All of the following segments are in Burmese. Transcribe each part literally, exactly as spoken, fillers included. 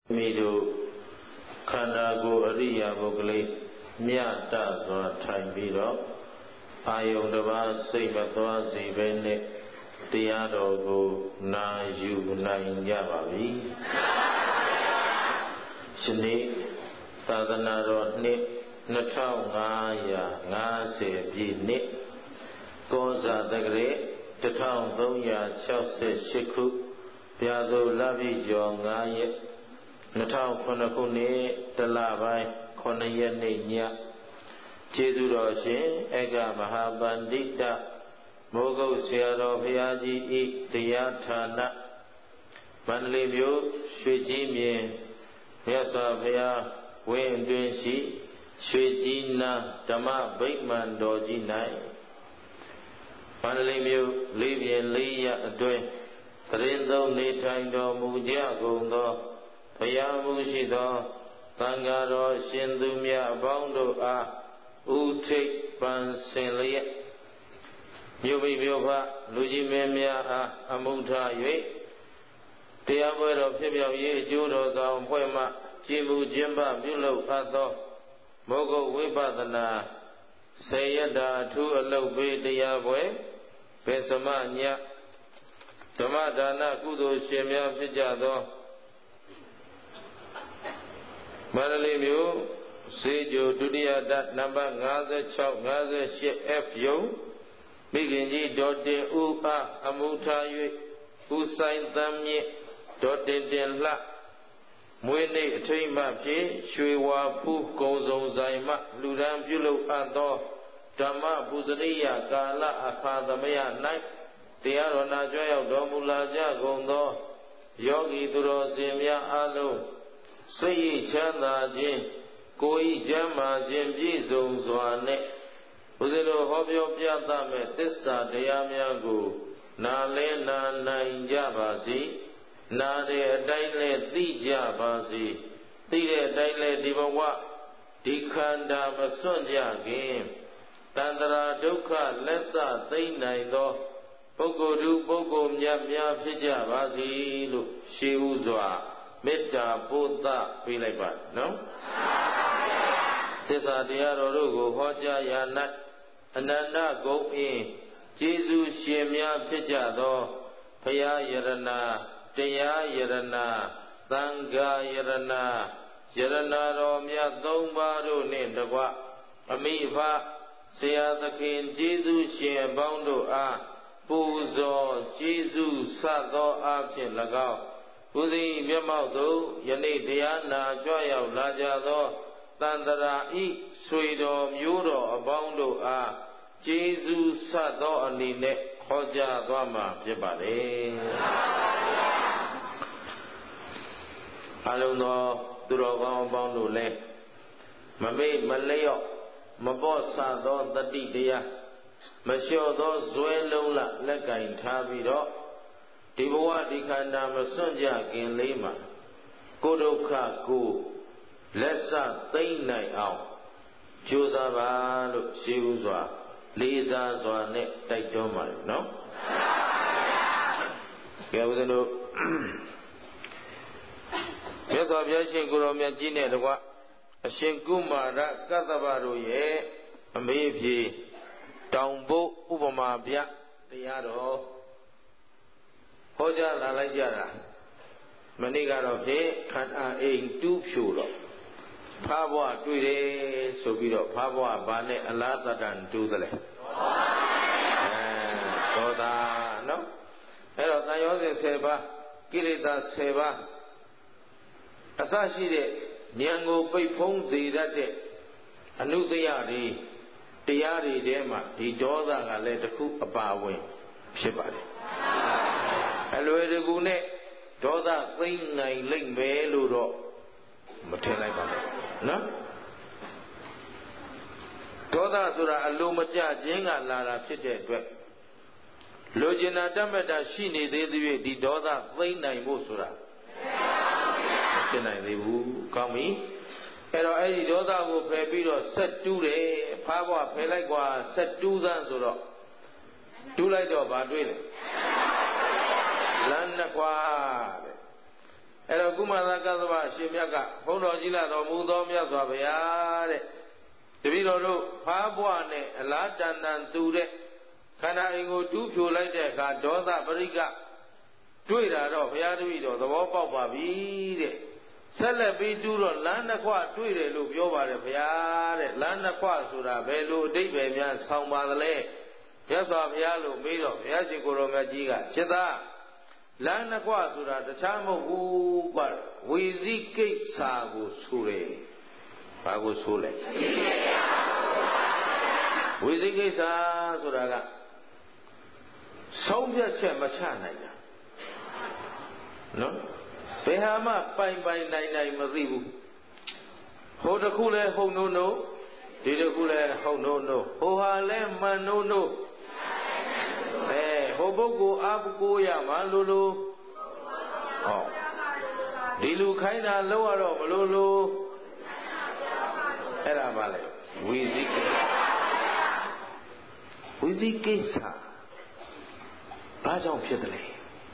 မိတို့ခန္ဓာကိုယ်အရိယာပုဂ္ဂလိမြတ်တစွာထိုင်ပြီးတော့အာယုန်တစ်ပါးစိတ်မသွားစေဘဲနဲ့တရားတော်ကိုနာယူနိုင်ကြပါပြီ။ယနေ့သာသနာတော်နှစ်နှစ်ထောင်ငါးရာငါးဆယ်ပြည့်နှစ်ကောဇာတက္ကရာတစ်ထောင်သုံးရာခြောက်ဆယ်ရှစ်ခုပြာသိုလပြည့်ကျော်ငါးရက်နှစ်ထောင်ခုနှစ်ခုနှစ်တလပိုင်းခုနှစ်ရက်နေ့ညကျေးဇူးတော်ရှင်ဧကမဟာပန္တိတမိုးကုတ်ဆရာတော်ဘုရားကြီးဤတရားဌာနမန္တလေးမြို့ရွှေကြီးမြင်မြတ်စွာဘုရားဝင်းအတွင်းရှိရွှေကြီးနာဓမ္မဗိမာန်တော်ကြီး၌မန္တလေးမြို့လေးပြင်လေးရအတွင်းသရင်သုံးနေထိုင်တော်မူကြကုန်သောဘုရားမူရှိသောသံဃာတော်ရှင်သူမြတ်အပေါင်းတို့အားဥထိပ်ပန်ဆင်လျက်မြို့မိမြို့ဖလူကြီးမင်းများအားအမှုထား၍တရားပွဲတော်ဖြစ်မြောက်ရေးအကျိုးတော်ဆောင်ဖွဲ့မှကြည်မူခြင်းပပြုလုပ်အပ်သောမောဂုတ်ဝိပဿနာဆေယတ္တာအထူးအလုပ်ပေးတရားပွဲဘေသမညဓမ္မဒါနကုသိုလ်ရှင်များဖြစ်ကြသောမန္တလေးမြို့စေကျိုဒုတိယဓာတ်နံပါတ်၅၆ ၅၈ F ယုံမိခင်ကြီးဒေါ်တင်ဦးအားအမှုထား၍ဦးဆိုင်သမ်းမြင့်ဒေါ်တင်တင်လှမွေးနေ့အထိမ်းမှဖြင့်ရွှေဝါဖူးကုံစုံဆိုင်မှလူဒန်းပြုလုပ်အပ်သောဓမ္မပူဇနိယကာလအခါသမယ၌တရားတော်နာကြွရောက်တော်မူလာကြကုန်သောယောဂီသူတော်စင်များအားလုံးစိတ်ချမ်းသာခြင်းကိုယ်ဤချမ်းသာခြင်းပြည့်စုံစွာနဲ့ဘုရားတော်ဟောပြောပြသမဲ့သစ္စာတရားများကိုနာလဲနာနိုင်ကြပါစေနာတဲ့အတိုင်းလဲသိကြပါစေသိတဲ့အတိုင်းလဲဒီဘဝဒီခန္ဓာမစွန့်ကြခင်တန္တရာဒုက္ခလက်စသိမ့်နိုင်သောပုဂ္ဂိုလ်သူပုဂ္ဂိုလ်မြတ်များဖြစ်ကြပါစေလို့ရှေးဥစွာမေတ္တာပို့သပေးလိုက်ပါနော်သစ္စာတရားတော်တို့ကိုဟောကြားရာ၌အနန္တဂုဏ်အင်းကျေးဇူးရှင်များဖြစ်ကြသောဘုရားယရဏတရားယရဏသံဃာယရဏယရဏတော်မြတ်သုံးပါးတို့နှင့်တကွအမိဖဆရာသခင်ကျေးဇူးရှင်အပေါင်းတို့အားပူဇော်ကျေးဇူးဆသောအားဖြင့်၎င်းဘုရားမျက်မှောက်သို့ယနေ့တရားနာကြွရောက်လာကြသောတန်တရာဤဆွေတော်မျိုးတော်အပေါင်းတို့အားကျေးဇူးဆသောအနေနဲ့ဟောကြားသွားမှာဖြစ်ပါလေအလုံးသောသူတော်ကောင်းအပေါင်းတို့လည်းမမေ့မလျော့မပေါ့ဆသောတတိတရားမလျှော့သောဇွဲလုံးလလက်ကင်ထားပြီးတော့ဒီဘဝဒီခန္ဓာမစွန့်ကြခင်လေးမှာကိုယ်ဒုက္ခကိုလက်စသိမ့်နိုင်အောင်ကြိုးစားပါလို့ရှေးဥစွာလေးစားစွာနဲ့တိုက်တွန်းပါတယ်နော်ကဲဦးဇင်းတို့မြတ်စွာဘုရားရှင်ကိုယ်တော်မြတ်ကြီးနဲ့တကွအရှင်ကုမာရကတ္တဗတို့ရဲ့အမေးဖြေတောင်ဖို့ဥပမာပြတရားတော်ဟောကြားလာလိုက်ကြတာမနေ့ကတော့ဖြင့်ခန္ဓာအိမ်တူးဖြူတော့ဖားဘွားတွေ့တယ်ဆိုပြီးတော့ဖားဘွားဘာနဲ့အလားတတန်တူးသလဲအဲသောတာနော်အဲ့တော့တန်ရောစဉ်ဆယ်ပါးကိလေသာဆယ်ပါးအစရှိတဲ့ဉာဏ်ကိုပိတ်ဖုံးစေတတ်တဲ့အနုတ္တယတွေတရားတွေထဲမှာဒီဒေါသကလည်းတစ်ခုအပါဝင်ဖြစ်ပါတယ်အလွယ်တကူနဲ့ဒေါသသိမ့်နိုင်လိမ့်မယ်လို့တော့မထင်လိုက်ပါနဲ့နော်ဒေါသဆိုတာအလိုမကျခြင်းကလာတာဖြစ်တဲ့အတွက်လိုချင်တာတတ်မှတ်တာရှိနေသေးသေး၍ဒီဒေါသသိမ့်နိုင်ဖို့ဆိုတာမဖြစ်နိုင်သေးဘူးကောင်းပြီအဲ့တော့အဲ့ဒီဒေါသကိုဖယ်ပြီးတော့ဆက်တူးတယ်ဖားဘွားဖယ်လိုက်ကွာဆက်တူးစမ်းဆိုတော့တူးလိုက်တော့ဘာတွေ့လဲလမ်းနှစ်ခွာတဲ့အဲ့တော့ကုမသာကသဗ္ဗအရှင်မြတ်ကဘုန်းတော်ကြီးလာတော်မူသောမြတ်စွာဘုရားတဲ့တပည့်တော်တို့ဖားဘွားနဲ့အလားတန်တန်တူတဲ့ခန္ဓာအိမ်ကိုတူးဖြိုလိုက်တဲ့အခါဒေါသပရိကတွေ့တာတော့ဘုရားတပည့်တော်သဘောပေါက်ပါပြီတဲ့ဆက်လက်ပြီးတူးတော့လမ်းတစ်ခွတွေ့တယ်လို့ပြောပါတယ်ဘုရားတဲ့လမ်းတစ်ခွဆိုတာဘယ်လိုအဓိပ္ပာယ်များဆောင်းပါသလဲမြတ်စွာဘုရားလို့မေးတော့ဘုရားရှင်ကိုရောမြတ်ကြီးကရှင်သာလမ်းတစ်ခွဆိုတာတခြားမဟုတ်ဘူးကွဝီဇိကိစ္စကိုဆိုတယ်ဘာကိုဆိုလဲဝိသိကိစ္စဆိုတာကဆုံးဖြတ်ချက်မချနိုင်တာနော်ဘယ်ဟာမှပိုင်ပိုင်နိုင်နိုင်မသိဘူးဟိုတစ်ခုလဲဟုတ်နိုးနိုးဒီတစ်ခုလဲဟုတ်နိုးနိုးဟိုဟာလဲမှန်နိုးနိုးအဲဟိုပုဂ္ဂိုလ်အာပကိုရမှာလို့လို့ဟောဒီလူခိုင်းတာလောက်ရတော့မလို့လို့အဲ့ဒါပါလေဝိသိကိစ္စဝိသိကိစ္စဘာကြောင့်ဖြစ်တယ်လဲ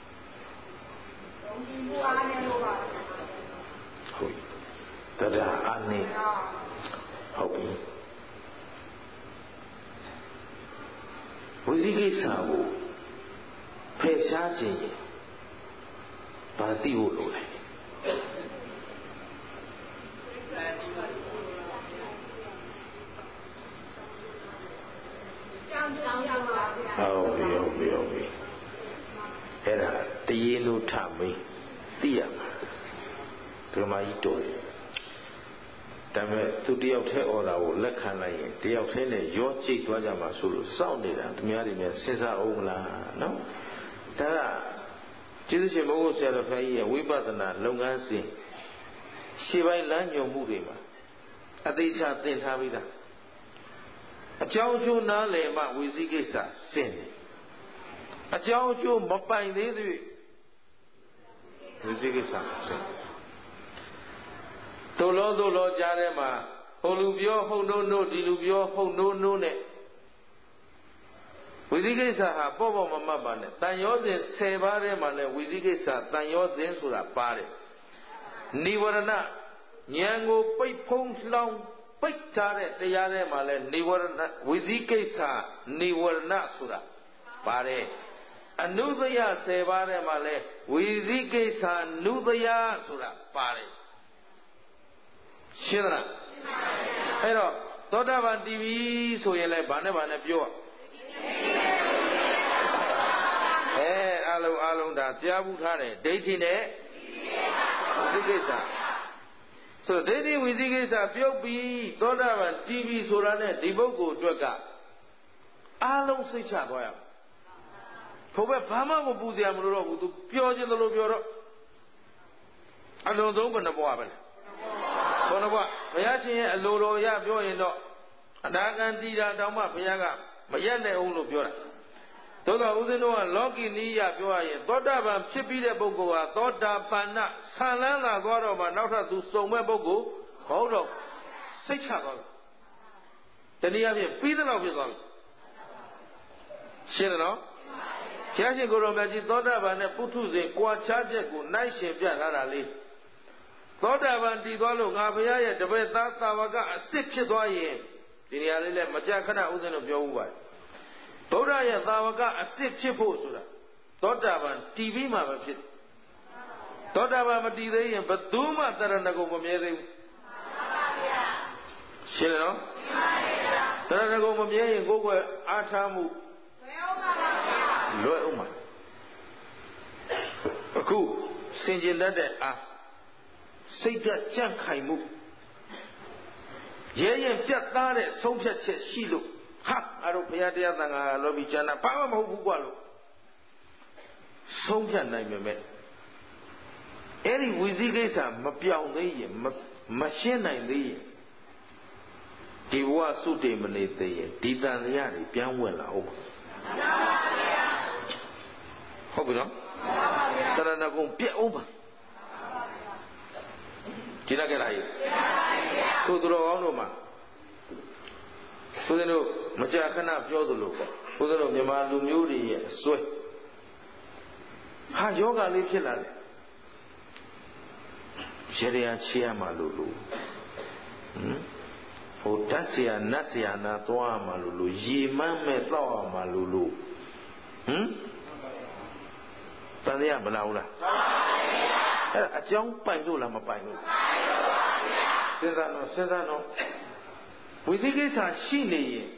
ဟုတ်တရားအနည်းဟုတ်ပြီဝိသိကိစ္စကိုဖယ်ရှားခြင်းဘာသိဖို့လိုလဲဟုတ်ပြီဟုတ်ပြီဟုတ်ပြီအဲ့ဒါတရေလို့ထမင်းသိရမှာဒကမာကြီးတော်တယ်ဒါပေမဲ့သူတယောက်တည်းဩတာကိုလက်ခံလိုက်ရင်တယောက်တည်းနဲ့ရောကျိတ်သွားကြမှာဆိုလို့စောင့်နေတာသူများတွေနဲ့စဉ်းစားအောင်မလားနော်ဒါကကျေးဇူးရှင်ဘုရားဆရာတော်ဘုရားကြီးရဲ့ဝိပဿနာလုပ်ငန်းစဉ်ရှေ့ပိုင်းလမ်းညွှန်မှုတွေမှာအသေးချာသင်ထားပြီးသားအကြောင်းအကျိုးနားလည်မှဝိသိကိစ္စစင်တယ်အကြောင်းအကျိုးမပိုင်သေးသည်ဝိသိကိစ္စစင်တို့လောတို့လောကြားထဲမှာဟိုလူပြောဟုတ်နိုးနိုးဒီလူပြောဟုတ်နိုးနိုးနဲ့ဝိသိကိစ္စဟာပေါ့ပေါ့မမတ်ပါနဲ့တန်ရောစဉ်ဆယ်ပါးထဲမှာလည်းဝိသိကိစ္စတန်ရောစဉ်ဆိုတာပါတယ်နိဝရဏဉာဏ်ကိုပိတ်ဖုံးလောင်းပိတ်ထားတဲ့တရားထဲမှာလဲနိဝရဏဝိသိကိစ္စနိဝရဏဆိုတာပါတယ်အနုသယဆယ်ပါးထဲမှာလဲဝိသိကိစ္စနုသယဆိုတာပါတယ်ရှင်းသလားအဲ့တော့သောတာပန်တီဗီဆိုရင်လဲဘာနဲ့ဘာနဲ့ပြောအဲအလုံးအလုံးဒါကြားဘူးထားတယ်ဒိဋ္ဌိနဲ့ဝိသိကိစ္စဆိုဒိဋ္ဌိဝိသိကိစ္စပြုတ်ပြီးသောတာပန်တီဗီဆိုတာနဲ့ဒီပုဂ္ဂိုလ်အတွက်ကအားလုံးစိတ်ချသွားရမယ်ဘုဘဘာမှမပူစရာမလိုတော့ဘူးသူပြောခြင်းလို့ပြောတော့အလုံးစုံဘယ်နှဘဝပဲလဲဘုန်းတော်ဘုရားရှင်ရဲ့အလိုတော်ရပြောရင်တော့အနာဂံတိတာတောင်မှဘုရားကမရက်နိုင်အောင်လို့ပြောတာသို့သောဦးဇင်းတို့ကလောကီနိယပြောရရင်သောတာပန်ဖြစ်ပြီးတဲ့ပုဂ္ဂိုလ်ဟာသောတာပန်နဆံလန်းလာသွားတော့မှနောက်ထပ်သူစုံမဲ့ပုဂ္ဂိုလ်မဟုတ်တော့စိတ်ချသွားတယ်တနည်းအားဖြင့်ပြီးသလောက်ဖြစ်သွားပြီရှင်းတယ်နော်ဘုရားရှင်ကိုရောမြတ်ကြီးသောတာပန်နဲ့ပုထုဇဉ်ကြွားချချက်ကိုနိုင်ရှင်ပြထားတာလေးသောတာပန်တည်သွားလို့ငါဘုရားရဲ့တပည့်သားသာဝကအစ်စ်ဖြစ်သွားရင်ဒီနေရာလေးလည်းမကြာခဏဥစဉ်တို့ပြောဦးပါတယ်ဗုဒ္ဓရဲ့သာဝကအစ်စ်ဖြစ်ဖို့ဆိုတာသောတာပန်တည်ပြီးမှပဲဖြစ်သောတာပန်မတည်သေးရင်ဘယ်သူမှတရဏဂုံမမြဲသေးဘူးရှင်းတယ်နော်တရဏဂုံမမြဲရင်ကိုယ်ကွယ်အားထားမှုလွယ်အောင်ပါအခုစင်ကြင်တတ်တဲ့အားစိတ်ဓာတ်ကြံ့ခိုင်မှုရဲရင်ပြတ်သားတဲ့ဆုံးဖြတ်ချက်ရှိလို့ဟာအဲ့တော့ဘုရားတရားသံဃာလောဘီကျမ်းနာဘာမှမဟုတ်ဘူးကွာလို့ဆုံးဖြတ်နိုင်ပေမဲ့အဲ့ဒီဝိသိကိစ္စမပြောင်းသေးရင်မရှင်းနိုင်သေးရင်ဒီဘဝစုတည်မနေသေးရင်ဒီတန်တရားတွေပြန်ဝင်လာဟုတ်ပါဟုတ်ပြီနော်တရဏဂုံပြက်အောင်ပါကြည့်ရကြလားယသို့တော်ကောင်းတို့မှာဦးဇင်းတို့မကြာခဏပြောသလိုပေါ့ဦးဇင်းတို့မြန်မာလူမျိုးတွေရဲ့အစွဲဟာယောဂလေးဖြစ်လာတယ်ရေချရမှာလို့လို့ဟမ်ဟိုဓာတ်ဆရာနတ်ဆရာနာသွားမှာလို့လို့ရေမမ်းမဲ့တော့အောင်မှာလို့လို့ဟမ်တန်တရားမလားဘူးလားအဲ့အကြောင်းပိုင်လို့လားမပိုင်လို့စဉ်းစားတော့စဉ်းစားတော့ဝိသိကိစ္စရှိနေရင်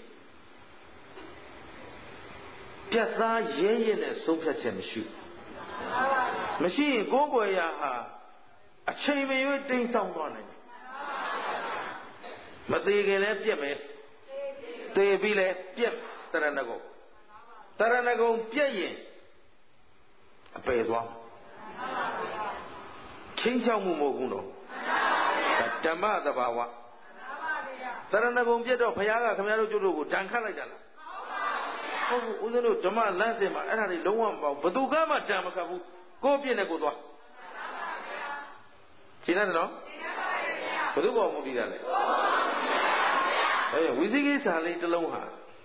ပြတ်သားရဲရဲနဲ့ဆုံးဖြတ်ချက်မရှိမရှိရင်ကိုယ်ကိုယ်ရာဟာအချိန်မရွေးတိမ်ဆောင်သွားနိုင်တယ်မသေးခင်လည်းပြက်မယ်သေပြီးလည်းပြက်တရဏဂုံတရဏဂုံပြက်ရင်အပယ်သွားချင်းချောက်မှုမဟုတ်ဘူးနော်ဓမ္မသဘာဝတရဏဂုံပြက်တော့ဘုရားကခင်ဗျားတို့ကျွတ်တို့ကိုဒဏ်ခတ်လိုက်ကြလားဟုတ်ဘူးဦးဇင်းတို့ဓမ္မလမ်းစဉ်မှာအဲ့ဒါတွေလုံးဝမပေါ့ဘယ်သူကမှဒဏ်မခတ်ဘူးကိုယ်ပြည့်နဲ့ကိုယ်သွားရှင်းတယ်နော်ဘယ်သူပေါ်မူတည်တာလဲအဲဝိသိကိစ္စလေးတစ်လုံးဟာ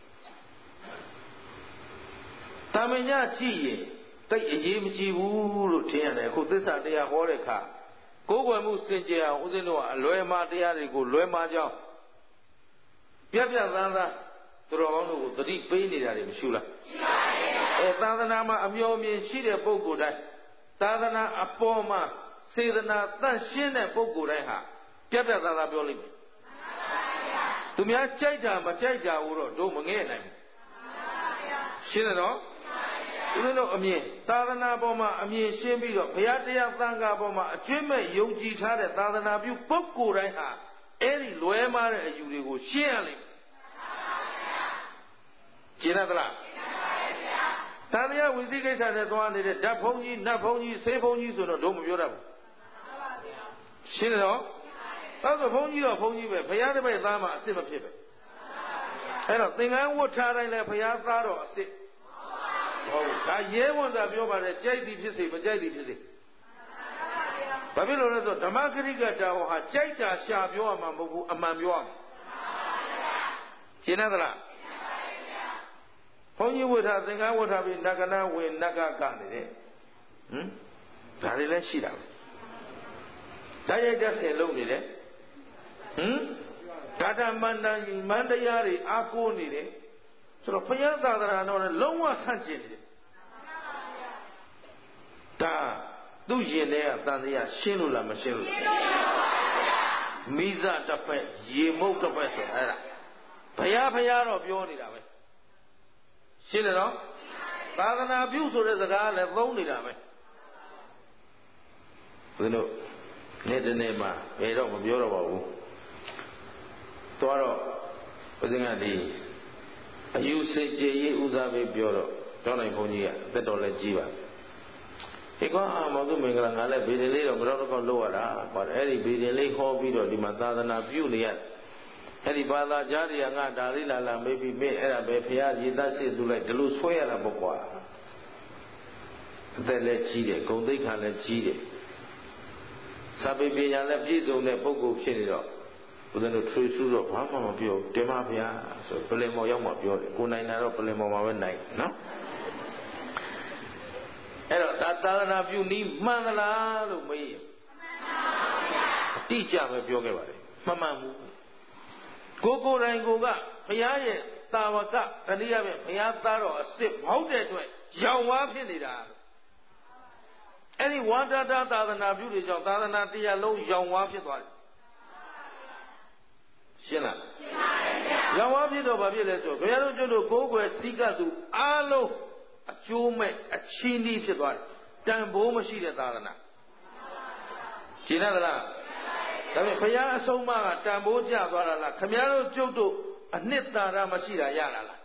တာမညကြည့်ရင်တိတ်အရေးမကြီးဘူးလို့ထင်ရတယ်အခုသစ္စာတရားဟောတဲ့အခါကိုယ်ွယ်မှုစင်ကြယ်အောင်ဦးဇင်းတို့ကအလွယ်မှားတရားတွေကိုလွယ်မှားကြောင်းပြပြသန်းသားသူတော်ကောင်းတို့ကိုသတိပေးနေတာတွေမရှိလားရှိပါရဲ့အဲသာသနာမှာအမျှော်မြင်ရှိတဲ့ပုဂ္ဂိုလ်တိုင်းသာသနာအပေါ်မှာစေတနာတန့်ရှင်းတဲ့ပုဂ္ဂိုလ်တိုင်းဟာပြပြသန်းသားပြောလိမ့်မယ်သူများကြိုက်တာမကြိုက်ကြဘူးတော့တို့မငဲ့နိုင်ဘူးရှင်းတယ်နော်ဦးဇင်းတို့အမြင်သာသနာပေါ်မှာအမြင်ရှင်းပြီးတော့ဘုရားတရားသံဃာပေါ်မှာအကျွင့်မဲ့ယုံကြည်ထားတဲ့သာသနာပြုပုဂ္ဂိုလ်တိုင်းဟာအဲ့ဒီလွဲမှားတဲ့အယူတွေကိုရှင်းရလိမ့်မယ်ရှင်းတယ်သလားသာတရားဝိသိကိစ္စနဲ့သွားနေတဲ့ဓာတ်ဖုံးကြီးနတ်ဖုံးကြီးဆေးဖုံးကြီးဆိုတော့တို့မပြောတတ်ဘူးရှင်းတယ်နော်အဲ့တော့ဘုန်းကြီးတော့ဘုန်းကြီးပဲဘုရားတပည့်သားမှအစ်စ်မဖြစ်ပဲအဲ့တော့သင်္ကန်းဝတ်ထားတိုင်းလဲဘုရားသားတော့အစ်စ်ဟုတ်ဒါရဲဝန်သာပြောပါတယ်ကြိုက်သည်ဖြစ်စေမကြိုက်သည်ဖြစ်စေဘာဖြစ်လို့လဲဆိုဓမ္မဂရိကတာဟောဟာကြိုက်တာရှာပြောရမှာမဟုတ်ဘူးအမှန်ပြောရမှာရှင်းတယ်သလားဘုန်းကြီးဝတ်ထားသင်္ကန်းဝတ်ထားပြီးနဂနာဝင်နဂကနေတယ်ဟမ်ဒါတွေလည်းရှိတာပဲဒါရိုက်တဲ့ဆင်လုံးနေတယ်ဟမ်ဒါတမန္တန်မန္တရားတွေအားကိုးနေတယ်ဆိုတော့ဘုရားသာသနာတော်နဲ့လုံးဝဆန့်ကျင်တယ်ဒါသူ့ရင်ထဲကတန်တရားရှင်းလို့လားမရှင်းလို့မိဇတစ်ဖက်ရေမုတ်တစ်ဖက်ဆိုအဲ့ဒါဘုရားဘုရားတော့ပြောနေတာပဲရှင်းတယ်နော်သာသနာပြုဆိုတဲ့စကားလည်းသုံးနေတာပဲဘုရားတို့နေ့တနေ့မှဘယ်တော့မပြောတော့ပါဘူးသွားတော့ဘုရားကဒီအယူစိတ်ကြည်ရေးဥစားပေးပြောတော့တောင်းနိုင်ဘုန်းကြီးကတက်တော်လည်းကြီးပါဒီကွာမောင်သူမင်္ဂလာငါလည်းဗီဒီလေးတော့ကတော့တော့လောက်ရတာဟောအဲ့ဒီဗီဒီလေးဟောပြီးတော့ဒီမှာသာသနာပြုနေရအဲ့ဒီဘာသာကြားတွေကငါဒါလေးလာလာမေးပြီးမေးအဲ့ဒါပဲဖရာရည်သားစစ်သူလိုက်ဒီလိုဆွဲရတာပေါ့ကွာအသက်လည်းကြီးတယ်ဂုဏ်သိက္ခာလည်းကြီးတယ်စာပေပညာလည်းပြည့်စုံတဲ့ပုဂ္ဂိုလ်ဖြစ်နေတော့ဘုရားတို့ထွေးဆူတော့ဘာမှမပြောတင်ပါဗျာဆိုပလင်မော်ရောက်မှပြောတယ်ကိုနိုင်တာတော့ပလင်မော်မှာပဲနိုင်နော်အဲ့တော့သာသနာပြုနည်းမှန်သလားလို့မေးရင်အတိအကျပဲပြောခဲ့ပါတယ်မမှန်ဘူးကိုကိုယ်တိုင်ကိုကဘုရားရဲ့တာဝကတနည်းအားဖြင့်ဘုရားသားတော်အစ်စ်မဟုတ်တဲ့အတွက်ရောင်ဝါးဖြစ်နေတာအဲ့ဒီဝါဒတာသာသနာပြုတွေကြောင့်သာသနာတရားလုံးရောင်ဝါးဖြစ်သွားတယ်ရှင်းလားရှင်းပါပြီဗျာရောင်ဝါးဖြစ်တော့ဘာဖြစ်လဲဆိုတော့ဘုရားတို့ကျွတ်တို့ကိုးကွယ်စည်းကပ်သူအားလုံးအကျိုးမဲ့အချင်းကြီးဖြစ်သွားတယ်တန်ဖိုးမရှိတဲ့သာသနာရှင်းလားဒါပေမဲ့ဘုရားအဆုံးအမကတန်ဖိုးကျသွားတာလားခမည်းတော်ကျွတ်တို့အနှစ်သာရမရှိတာရတာလား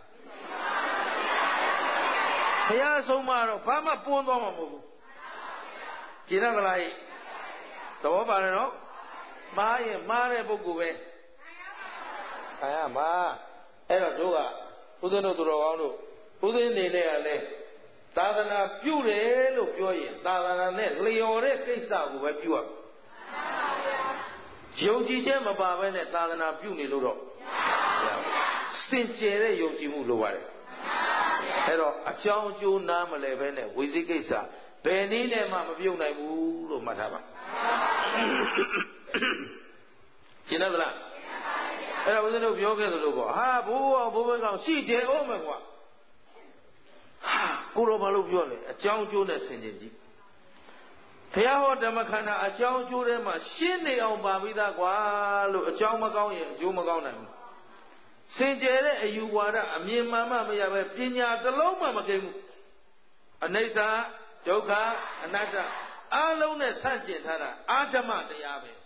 ဘုရားအဆုံးအမတော့ဘာမှပွန်းသွားမှာမဟုတ်ဘူးကျင်ရမလားဟိသဘောပါတယ်နော်မားရင်မားတဲ့ပုဂ္ဂိုလ်ပဲခံရမှာအဲ့တော့တို့ကဦးဇင်းတို့သူတော်ကောင်းတို့ဦးဇင်းနေနဲ့ကလည်းသာသနာပြုတယ်လို့ပြောရင်သာသနာနဲ့လျော်တဲ့ကိစ္စကိုပဲပြုရမယ်ယုံကြည်ခြင်းမပါဘဲနဲ့သာသနာပြုနေလို့တော့စင်ကြယ်တဲ့ယုံကြည်မှုလိုပါတယ်အဲ့တော့အကြောင်းအကျိုးနားမလဲဘဲနဲ့ဝိသိကိစ္စဘယ်နည်းနဲ့မှမပြုတ်နိုင်ဘူးလို့မှတ်ထားပါရှင်းသလားအဲ့ဒါဦးဇင်းတို့ပြောခဲ့သလိုပေါ့ဟာဘိုးဘိုးဘကောင်ရှိတယ်အောင်မယ်ကွာဟာကိုတော်ဘာလို့ပြောလဲအကြောင်းကျိုးနဲ့ဆင်ခြင်ကြည့်ဘုရားဟောဓမ္မခန္ဓာအကြောင်းကျိုးထဲမှာရှင်းနေအောင်ပါပြီးသားကွာလို့အကြောင်းမကောင်းရင်အကျိုးမကောင်းနိုင်ဘူးစင်ကြယ်တဲ့အယူဝါဒအမြင်မှန်မှမရပဲပညာတစ်လုံးမှမကိန်းဘူးအနိစ္စဒုက္ခအနတ္တအလုံးနဲ့ဆန့်ကျင်ထားတာအာဓမ္မတရားပဲ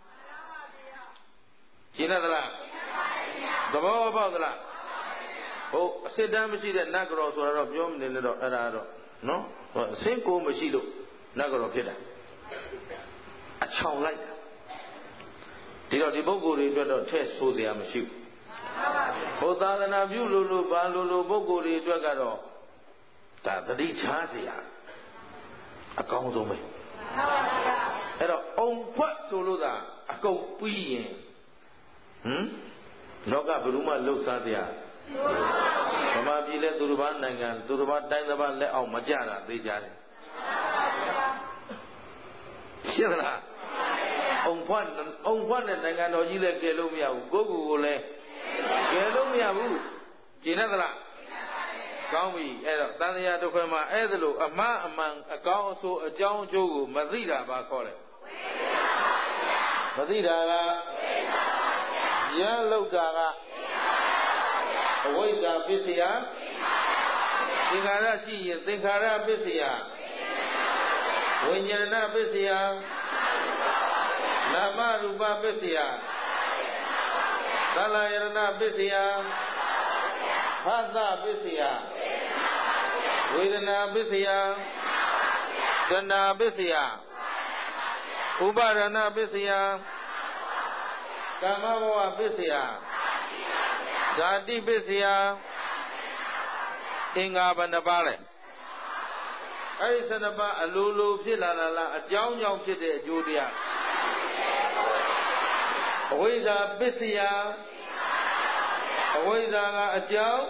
ရှင်းသလားသဘောပေါက်သလားဟုတ်အစစ်တမ်းမရှိတဲ့နတ်ကတော်ဆိုတာတော့ပြောမနေလို့တော့အဲ့ဒါတော့နော်အစင်းကိုမရှိလို့နတ်ကတော်ဖြစ်တာအချောင်လိုက်တာဒီတော့ဒီပုဂ္ဂိုလ်တွေအတွက်တော့ထည့်ဆိုစရာမရှိဘူးဘုသာသနာပြုလို့လို့ဘာလို့လို့ပုဂ္ဂိုလ်တွေအတွက်ကတော့ဒါသတိချားစရာအကောင်းဆုံးပဲအဲ့တော့အုံဖွက်ဆိုလို့သာအကုန်ပြီးရင်ဟမ်လောကဘယ်သူမှလှုပ်ရှားစရာဗမာပြည်လဲသူတစ်ပါးနိုင်ငံသူတစ်ပါးတိုင်းတစ်ပါးလက်အောက်မကြတာသိကြတယ်ရှင်းလားအုံဖွက်အုံဖွက်နဲ့နိုင်ငံတော်ကြီးလည်းကယ်လို့မရဘူးကိုယ့်ကိုယ်ကိုလည်းကယ်လို့မရဘူးရှင်းသလားကောင်းပြီအဲ့တော့တန်တရားတစ်ခွဲမှာအဲ့ဒါလို့အမှားအမှန်အကောင်းအဆိုးအကြောင်းအကျိုးကိုမသိတာဘာခေါ်လဲမသိတာကရန်လောက်တာကအဝိဇ္ဇာပစ္စယသင်္ခါရရှိရင်သင်္ခါရပစ္စယဝိညာဏပစ္စယနာမရူပပစ္စယသလယရဏပစ္စယဖသပစ္စယဝေဒနာပစ္စယတဏှာပစ္စယဥပါဒနာပစ္စယကာမဘဝပစ္စယဇာတိပစ္စယအင်္ဂါဘယ်နှပါးလဲအဲ့ဒီဆယ်နှစ်ပါးအလိုလိုဖြစ်လာတာလားအကြောင်းကြောင့်ဖြစ်တဲ့အကျိုးတရားအဝိဇ္ဇာပစ္စယအဝိဇ္ဇာကအကြောင်း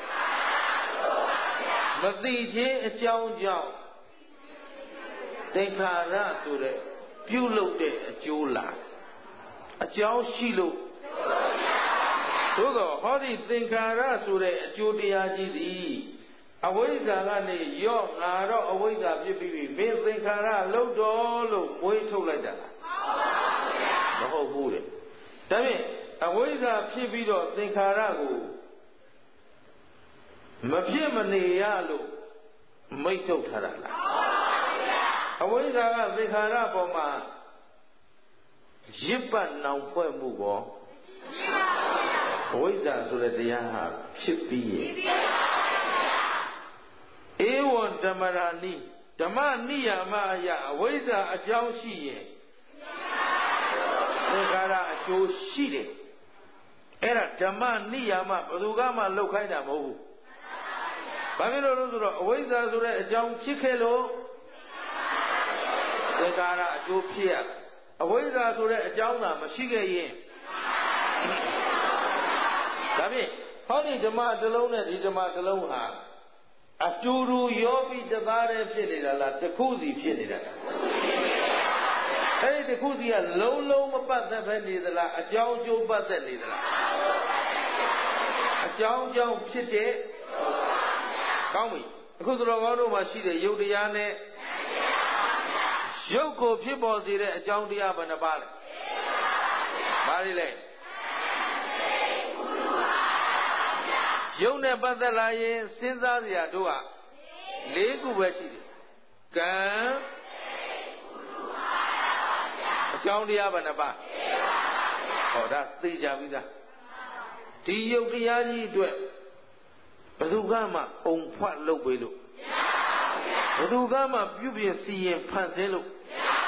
မသိခြင်းအကြောင်းကြောင့်သင်္ခါရဆိုတဲ့ပြုလုပ်တဲ့အကျိုးလားအကြောင်းရှိလို့သို့သောဟောဒီသင်္ခါရဆိုတဲ့အကျိုးတရားကြီးသည်အဝိဇ္ဇာကနေရော့ငါတော့အဝိဇ္ဇာဖြစ်ပြီးပြီမင်းသင်္ခါရလုံးတော်လို့မွေးထုတ်လိုက်တာမဟုတ်ဘူးတဲ့ဒါဖြင့်အဝိဇ္ဇာဖြစ်ပြီးတော့သင်္ခါရကိုမဖြစ်မနေရလို့မိတ်ထုတ်ထားတာလားအဝိဇ္ဇာကသင်္ခါရပေါ်မှာရစ်ပတ်နောင်ဖွဲ့မှုကောအဝိဇ္ဇာဆိုတဲ့တရားဟာဖြစ်ပြီးရဲ့ဧဝံဓမ္မရာနိဓမ္မနိယာမအယအဝိဇ္ဇာအကြောင်းရှိရင်သင်္ခါရအကျိုးရှိတယ်အဲ့ဒါဓမ္မနိယာမဘယ်သူကမှလောက်ခိုင်းတာမဟုတ်ဘူးဘာဖြစ်လို့လဲဆိုတော့အဝိဇ္ဇာဆိုတဲ့အကြောင်းဖြစ်ခဲ့လို့သင်္ခါရအကျိုးဖြစ်ရအဝိဇ္ဇာဆိုတဲ့အကြောင်းသာမရှိခဲ့ရင်ဒါဖြင့်ဟောဒီဓမ္မတစ်လုံးနဲ့ဒီဓမ္မတစ်လုံးဟာအတူတူရောပြီးတသားတည်းဖြစ်နေတာလားတစ်ခုစီဖြစ်နေတာလားအဲ့ဒီတစ်ခုစီကလုံးလုံးမပတ်သက်ပဲနေသလားအကြောင်းကျိုးပတ်သက်နေသလားအကြောင်းကြောင့်ဖြစ်တဲ့ကောင်းပြီအခုသူတော်ကောင်းတို့မှာရှိတဲ့ယုတ်တရားနဲ့ရုပ်ကိုဖြစ်ပေါ်စေတဲ့အကြောင်းတရားဘယ်နှပါလဲဘာတွေလဲရုပ်နဲ့ပတ်သက်လာရင်စဉ်းစားစရာတို့ဟာ၄ခုပဲရှိတယ်ကံအကြောင်းတရားဘယ်နှပါဟောဒါသိကြပြီသားဒီယုတ်တရားကြီးအတွက်ဘယ်သူကမှအုံဖွက်လုပ်ပေးလို့ဘယ်သူကမှပြုပြင်စီရင်ဖန်ဆင်းလို့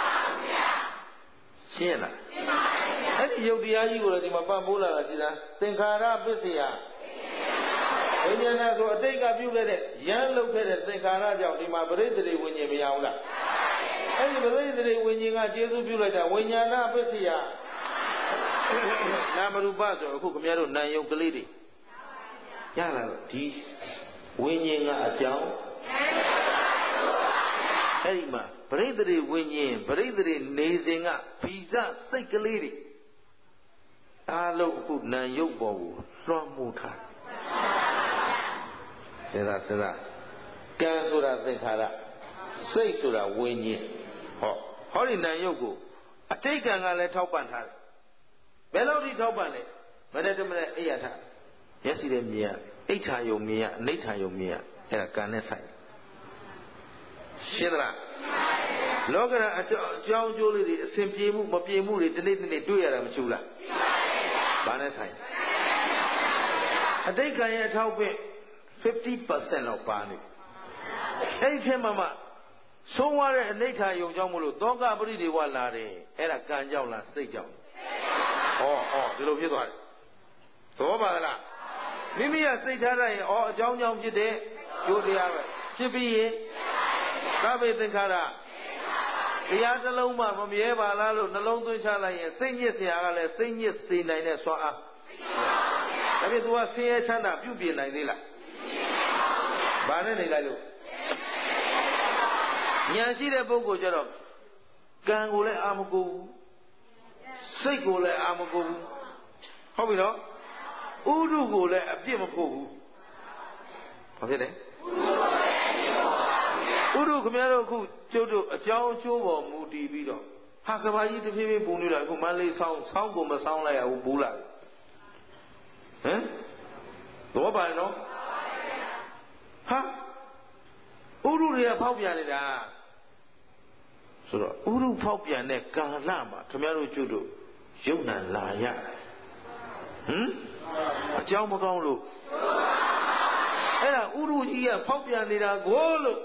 ရှင်းလားအဲ့ဒီယုတ်တရားကြီးကိုလည်းဒီမှာပတ်မိုးလာတာကြည်လားသင်္ခါရပစ္စယဝိညာဏဆိုအတိတ်ကပြုခဲ့တဲ့ရမ်းလုပ်ခဲ့တဲ့သင်္ခါရကြောင့်ဒီမှာပရိသေဝိညာဉ်မရဘူးလားအဲ့ဒီပရိသေဝိညာဉ်ကကျေစုပြုလိုက်တာဝိညာဏပစ္စယနာမရူပဆိုအခုခင်ဗျားတို့နာယုတ်ကလေးတွေရလာတော့ဒီဝိညာဉ်ကအကြောင်းအဲ့ဒီမှာပရိသေဝိညာဉ်ပရိသေနေစဉ်ကဗီဇစိတ်ကလေးတွေအားလုံးအခုနာယုတ်ပေါ်ကိုလွှမ်းမိုးထားစဉ်းစားစဉ်းစားကံဆိုတာသင်္ခါရစိတ်ဆိုတာဝိညာဉ်ဟောဟောဒီနာယုတ်ကိုအတိတ်ကံကလည်းထောက်ပံ့ထားတယ်ဘယ်လိုဒီထောက်ပံ့လဲမနေ့တမနေ့အိယထမျက်စိနဲ့မြင်ရအိဋ္ဌာယုံမြင်ရအနိဋ္ဌာယုံမြင်ရအဲ့ဒါကံနဲ့ဆိုင်ရှင်းသလားလောကရအကြောင်းအကျိုးလေးတွေအစဉ်ပြေမှုမပြေမှုတွေတနေ့တနေ့တွေ့ရတာမရှိဘူးလားဘာနဲ့ဆိုင်အတိတ်ကံရဲ့အထောက်ပံ့ fifty percent လောက်ပါနေအဲ့ဒီဖြစ်မှမှဆုံးသွားတဲ့အနိဋ္ဌာယုံကြောင့်မလို့သောကပရိဒေဝလာတယ်အဲ့ဒါကံကြောင့်လားစိတ်ကြောင့်ဩဩဒီလိုဖြစ်သွားတယ်သဘောပါလားမိမိကစိတ်ထားရရင်ဩအကြောင်းကြောင့်ဖြစ်တဲ့ကျိုးတရားပဲဖြစ်ပြီးရင်သဗ္ဗေသင်္ခါရတရားတစ်လုံးမှမမြဲပါလားလို့နှလုံးသွင်းချလိုက်ရင်စိတ်ညစ်စရာကလည်းစိတ်ညစ်စေနိုင်တဲ့စွမ်းအားဒါပေမဲ့ तू ကဆင်းရဲချမ်းသာပြုပြင်နိုင်သေးလားဘာနဲ့နေလိုက်လို့ဉာဏ်ရှိတဲ့ပုဂ္ဂိုလ်ကျတော့ကံကိုလည်းအာမကိုဘူးစိတ်ကိုလည်းအာမကိုဘူးဟုတ်ပြီနော်ဥဒုကိုလည်းအပြစ်မဖို့ဘူးဘာဖြစ်လဲဥဒုခင်ဗျားတို့အခုကျုပ်တို့အကြောင်းအကျိုးပေါ်မူတည်ပြီးတော့ဟာကဘာကြီးတဖြည်းဖြည်းပူနေတာအခုမန္တလေးဆောင်းဆောင်းကိုမဆောင်းလိုက်ရဘူးဘူးလားဟမ်တော့ပါနော်ဟာဥဒုတွေကဖောက်ပြန်နေတာဆိုတော့ဥဒုဖောက်ပြန်တဲ့ကာလမှာခင်ဗျားတို့ကျုပ်တို့ယုံနာလာရဟမ်အကြောင်းမကောင်းလို့အဲ့ဒါဥဒုကြီးကဖောက်ပြန်နေတာကိုလို့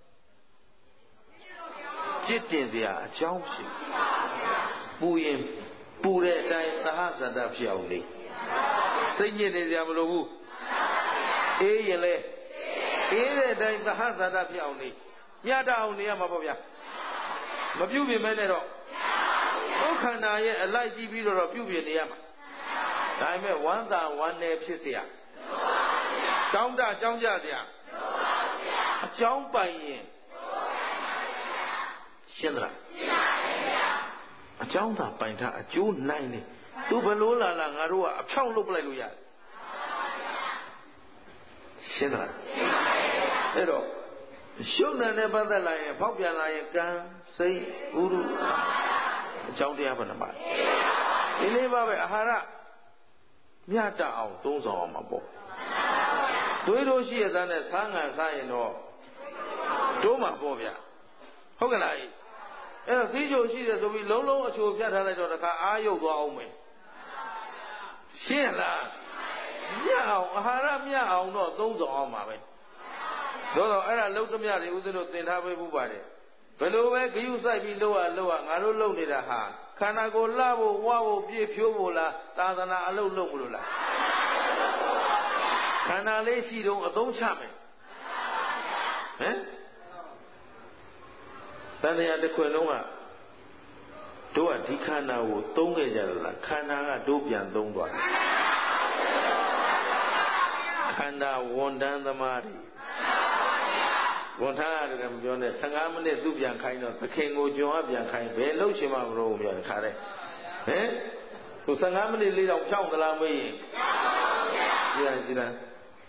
จิตတင်စရာအကြောင်းရှိပူရင်ပူတဲ့အတိုင်းသဟဇာတဖြစ်အောင်လေစိတ်ညစ်နေစရာမလိုဘူးအေးရင်လေအေးတဲ့အတိုင်းသဟဇာတဖြစ်အောင်လေညတအောင်နေရမှာပေါ့ဗျာမပြုတ်ပြင်မဲနဲ့တော့ဒုက္ခန္တာရဲ့အလိုက်ကြည့်ပြီးတော့ပြုတ်ပြင်နေရမှာဒါပေမဲ့ဝမ်းသာဝမ်းနည်းဖြစ်เสียတောင်းတကြောင်းကြเสียအကြောင်းပိုင်ရင်ရှင်းသလားရှင်းပါပြီဗျာအကြောင်းသာပိုင်ထားအကျိုးနိုင်နေသူဘလို့လာလာငါတို့ကအဖြောင့်လုပ်ပလိုက်လို့ရတယ်ရှင်းသလားရှင်းပါပြီအဲ့တော့ရှုပ်နယ်နဲ့ပတ်သက်လာရင်ဖောက်ပြန်လာရင်ကံစိတ်ဥရုအကြောင်းတရားဘယ်နှပါဒီလေးပါပဲအာဟာရမြတ်တအောင်သုံးဆောင်အောင်မှာပေါ့တွေးလို့ရှိရတဲ့နဲ့စားငံစားရင်တော့တိုးမှာပေါ့ဗျာဟုတ်ကလားအဲ့တော့စီးချိုရှိတယ်ဆိုပြီးလုံးလုံးအချိုဖြတ်ထားလိုက်တော့တခါအာရုပ်သွားအောင်မယ်ရှင်းလားမြတ်အောင်အာဟာရမြတ်အောင်တော့သုံးဆောင်အောင်ပါပဲတော့တော့အဲ့ဒါလုံးသမျှတွေဦးဇင်းတို့သင်ထားပေးဖို့ပါတယ်ဘယ်လိုပဲဂယုစိုက်ပြီးလှုပ်ရလှုပ်ရငါတို့လုပ်နေတာဟာခန္ဓာကိုယ်လှဖို့ဝဖို့ပြည့်ဖြိုးဖို့လားသာသနာအလုပ်လုပ်မလို့လားခန္ဓာလေးရှိတော့အသုံးချမယ်ဟမ်တန်တရားတစ်ခွင်လုံးကတို့ကဒီခန္ဓာကိုသုံးခဲ့ကြလို့လားခန္ဓာကတို့ပြန်သုံးသွားတယ်ခန္ဓာဝန်တန်းသမားတွေဝန်ထမ်းရတယ်မပြောနဲ့ဆယ်ငါးမိနစ်သူ့ပြန်ခိုင်းတော့သခင်ကိုကြုံအပြန်ခိုင်းဘယ်လှုပ်ချင်မှမလို့ပြောတခါတည်းဟမ်သူဆယ်ငါးမိနစ်လေးတော့ဖြောင်းသလားမေးရင်ကြည့်ရကြည့်လား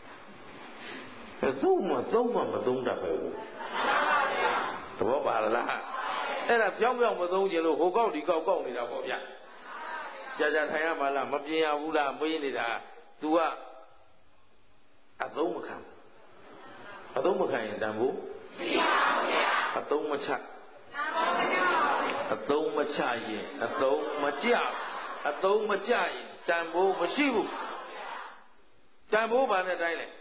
သုံးမသုံးမမသုံးတတ်ပဲဘူးသဘောပါလားအဲ့ဒါပြောင်းပြောင်းမသုံးကြလို့ဟိုကောက်ဒီကောက်ကောက်နေတာပေါ့ဗျကြာကြာထိုင်ရမှာလားမပြင်ရဘူးလားမေးနေတာ तू ကအသုံးမခံအသုံးမခံရင်တန်ဖို့မရှိပါဘူးဗျအသုံးမချအသုံးမချရင်အသုံးမကြအသုံးမကြရင်တန်ဖို့မရှိဘူးတန်ဖို့ဘာနဲ့တိုင်းလဲ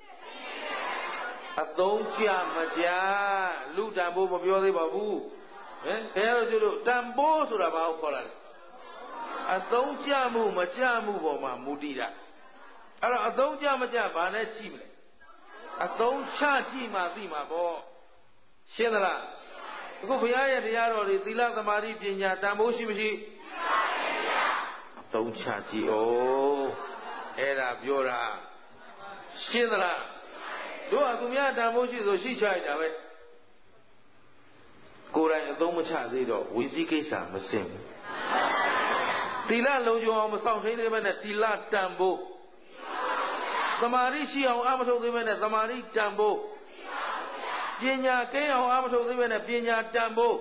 အသုံးကြမကြလူတန်ဖို့မပြောသေးပါဘူးဟင်ဘယ်လိုကျလို့တန်ဖို့ဆိုတာဘာကိုခေါ်လာလဲအသုံးကြမှုမကြမှုပေါ်မှာမူတည်တာအဲ့တော့အသုံးကြမကြဘာနဲ့ကြည့်မလဲအသုံးချကြည့်မှသိမှာပေါ့ရှင်းသလားအခုဘုရားရဲ့တရားတော်တွေသီလသမာဓိပညာတန်ဖိုးရှိမရှိရှိပါရဲ့ဗျာအသုံးချကြည့်ဩအဲ့ဒါပြောတာရှင်းသလားတို့ကသူများတန်ဖိုးရှိဆိုရှိချရတာပဲကိုယ်တိုင်အသုံးမချသေးတော့ဝီစီကိစ္စမစင်ဘူးတီလလုံခြုံအောင်မဆောင်ထိန်သေးပဲနဲ့တီလတန်ဖို့သမာဓိရှိအောင်အာမထုတ်သေးပဲနဲ့သမာဓိတန်ဖို့ပညာကင်းအောင်အာမထုတ်သေးပဲနဲ့ပညာတန်ဖို့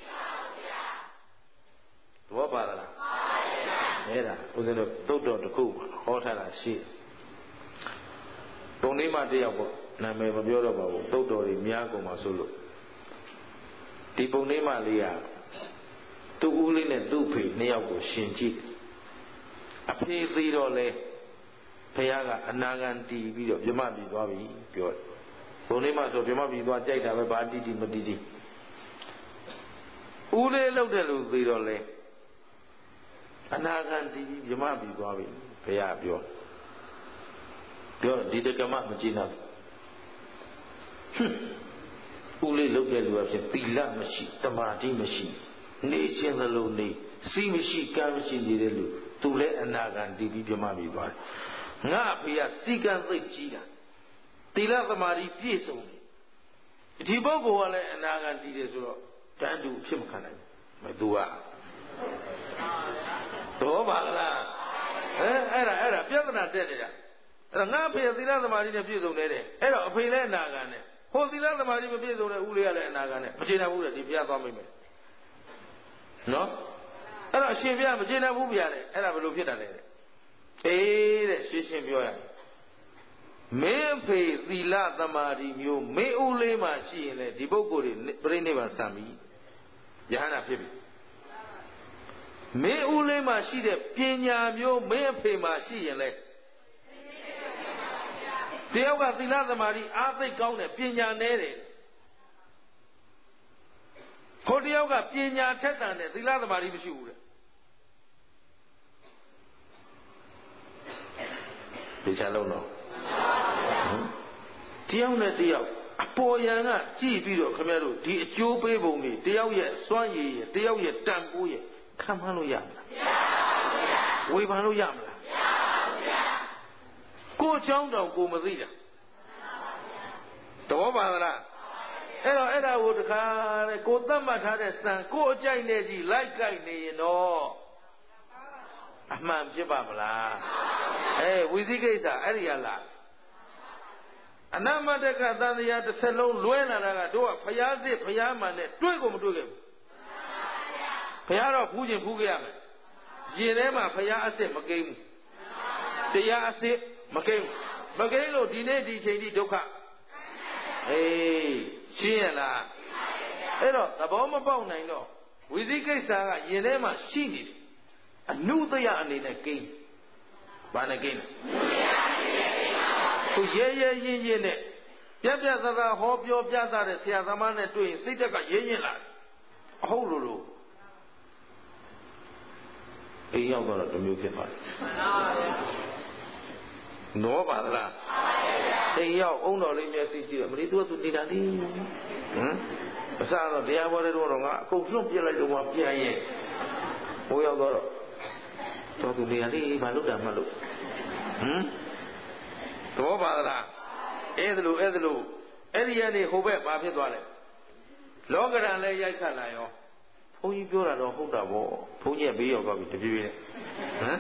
သဘောပါလားအဲ့ဒါဦးဇင်းတို့သုတ်တော်တစ်ခုဟောထားတာရှိပုံလေးမှတယောက်ပေါ့နာမည်မပြောတော့ပါဘူးသုတ်တော်တွေများကုန်ပါဆိုလို့ဒီပုံလေးမှလေးကသူ့ဦးလေးနဲ့သူ့ဖေနှစ်ယောက်ကိုရှင်ကြည့်အဖေသေးတော့လေဘုရားကအနာဂံတီးပြီးတော့ပြမပြီးသွားပြီပြောတယ်ပုံလေးမှဆိုပြမပြီးသွားကြိုက်တာပဲဘာတီးတီးမတီးတီးဦးလေးလှုပ်တဲ့လူသေးတော့လေအနာဂံတီးပြီးပြမပြီးသွားပြီဘုရားပြောပြောဒီတက္ကမမကြည့်တော့ဟွန်းဦးလေးလှုပ်တဲ့လူအဖြစ်သီလမရှိတမာတိမရှိနေခြင်းသလိုနေစီးမရှိကံမရှိနေတဲ့လူသူလည်းအနာဂံတီးပြီးပြမပြီးသွားတယ်ငါအဖေကစီကံသိကြီးတာသီလသမာဓိပြည့်စုံတယ်ဒီပုဂ္ဂိုလ်ကလည်းအနာဂံတီးတယ်ဆိုတော့တန်တူဖြစ်မခံနိုင်ဘူးသူကတော့ပါလားအဲအဲ့ဒါအဲ့ဒါပြဿနာတက်နေတာအဲ့ဒါငါအဖေသီလသမာဓိနဲ့ပြည့်စုံနေတယ်အဲ့တော့အဖေလည်းအနာဂံနဲ့ဟိုသီလသမာဓိမပြည့်စုံတဲ့ဦးလေးကလည်းအနာဂံနဲ့မကျေနပ်ဘူးလေဒီဘုရားသွားမိမယ်နော်အဲ့တော့အရှင်ဘုရားမကျေနပ်ဘူးဗျာလေအဲ့ဒါဘယ်လိုဖြစ်တာလဲအေးတဲ့ရှင်းရှင်းပြောရရင်မင်းဖေသီလသမာဓိမျိုးမင်းဦးလေးမှရှိရင်လေဒီပုဂ္ဂိုလ်တွေပြိဋိဘံစံပြီယဟန္တာဖြစ်ပြီမင်းဦးလေးမှရှိတဲ့ပညာမျိုးမင်းအဖေမှရှိရင်လေတယောက်ကသီလသမာဓိအားသိကောင်းတယ်ပညာနည်းတယ်ခေါ်တယောက်ကပညာထက်သန်တယ်သီလသမာဓိမရှိဘူးတဲ့ဒီချလုံးတော့တယောက်နဲ့တယောက်အပေါ်ယံကကြည့်ပြီးတော့ခင်ဗျားတို့ဒီအကျိုးပေးပုံတွေတယောက်ရဲ့စွမ်းရည်ရဲ့တယောက်ရဲ့တန်ဖိုးရဲ့ခံမှန်းလို့ရမလားမရပါဘူးဗျာဝေဖန်လို့ရမလားမရပါဘူးဗျာကိုယ်ချောင်းတောင်ကိုမသိတာသဘောပါလားအဲ့တော့အဲ့ဒါကိုတခါလေကိုသတ်မှတ်ထားတဲ့စံကိုအကြိုက်နဲ့ကြီးလိုက်ကြိုက်နေရင်တော့အမှန်ဖြစ်ပါမလားအေးဝိသိကိစ္စအဲ့ဒီကလားအနမတကသံတရားတစ်ဆက်လုံးလွဲလာတာကတို့ကဖျားစစ်ဖျားမှန်နဲ့တွေ့ကိုမတွေ့ခဲ့ဘူးဖျားတော့ဖူးခြင်းဖူးခဲ့ရမယ်ရင်ထဲမှာဖျားအစစ်မကိန်းဘူးတရားအစစ်မကိန်းဘူးမကိန်းလို့ဒီနေ့ဒီချိန်ဒီဒုက္ခအေးရှင်းရလားအဲ့တော့သဘောမပေါက်နိုင်တော့ဝိသိကိစ္စကရင်ထဲမှာရှိနေတယ်အနုတယအနေနဲ့ကိန်းဘာနဲ့ကိန်းလဲသူရဲရဲရင်ရင်နဲ့ပြပြသသာဟောပြောပြသတဲ့ဆရာသမားနဲ့တွေ့ရင်စိတ်တက်ကရဲရင်လာအဟုတ်လို့လို့အေးရောက်တော့တမျိုးဖြစ်ပါတယ်နောပါလားအိမ်ရောက်အုံတော်လေးမျက်စိကြည့်တော့မလေးသူကသူနေတာလေဟမ်အစားတော့တရားပေါ်တဲ့တော့ငါအကုန်လွတ်ပြလိုက်တော့ငါပြန်ရဲ့ဟိုရောက်တော့တော့သူနေတာလေဘာလို့တာမှလို့ဟမ်သဘောပါလားအဲ့ဒါလို့အဲ့ဒါလို့အဲ့ဒီကနေဟိုဘက်ဘာဖြစ်သွားလဲလောကဓာတ်လည်းရိုက်ခတ်လာရောဘုန်းကြီးပြောတာတော့ဟုတ်တာပေါ့ဘုန်းကြီးဘေးရောက်သွားပြီတပြေးပြေးနဲ့ဟမ်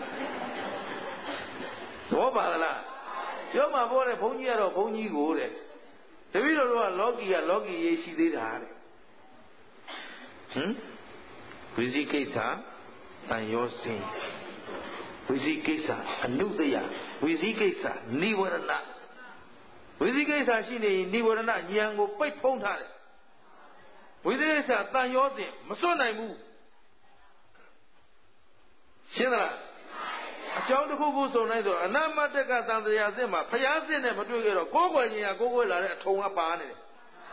သဘောပါလားပြောမှာပေါ့တဲ့ဘုန်းကြီးကတော့ဘုန်းကြီးကိုတဲ့တပည့်တော်တို့ကလောကီကလောကီရေးရှိသေးတာတဲ့ဟမ်ဝိဇိကိစ္စတန်ရောစင်ဝိဇိကိစ္စအနုတယဝိဇိကိစ္စနိဝရဏဝိဇိကိစ္စရှိနေရင်နိဝရဏဉာဏ်ကိုပိတ်ဖုံးထားတယ်ဝိဇိကိစ္စတန်ရောစင်မစွန့်နိုင်ဘူးရှင်းသလားအကြောင်းတစ်ခုခုစုံတိုင်းဆိုအနမတကသံတရားစစ်မှာဖျားစစ်နဲ့မတွေ့ကြတော့ကိုယ်ွယ်ခြင်းကကိုယ်ွယ်လာတဲ့အထုံကပါနေတယ်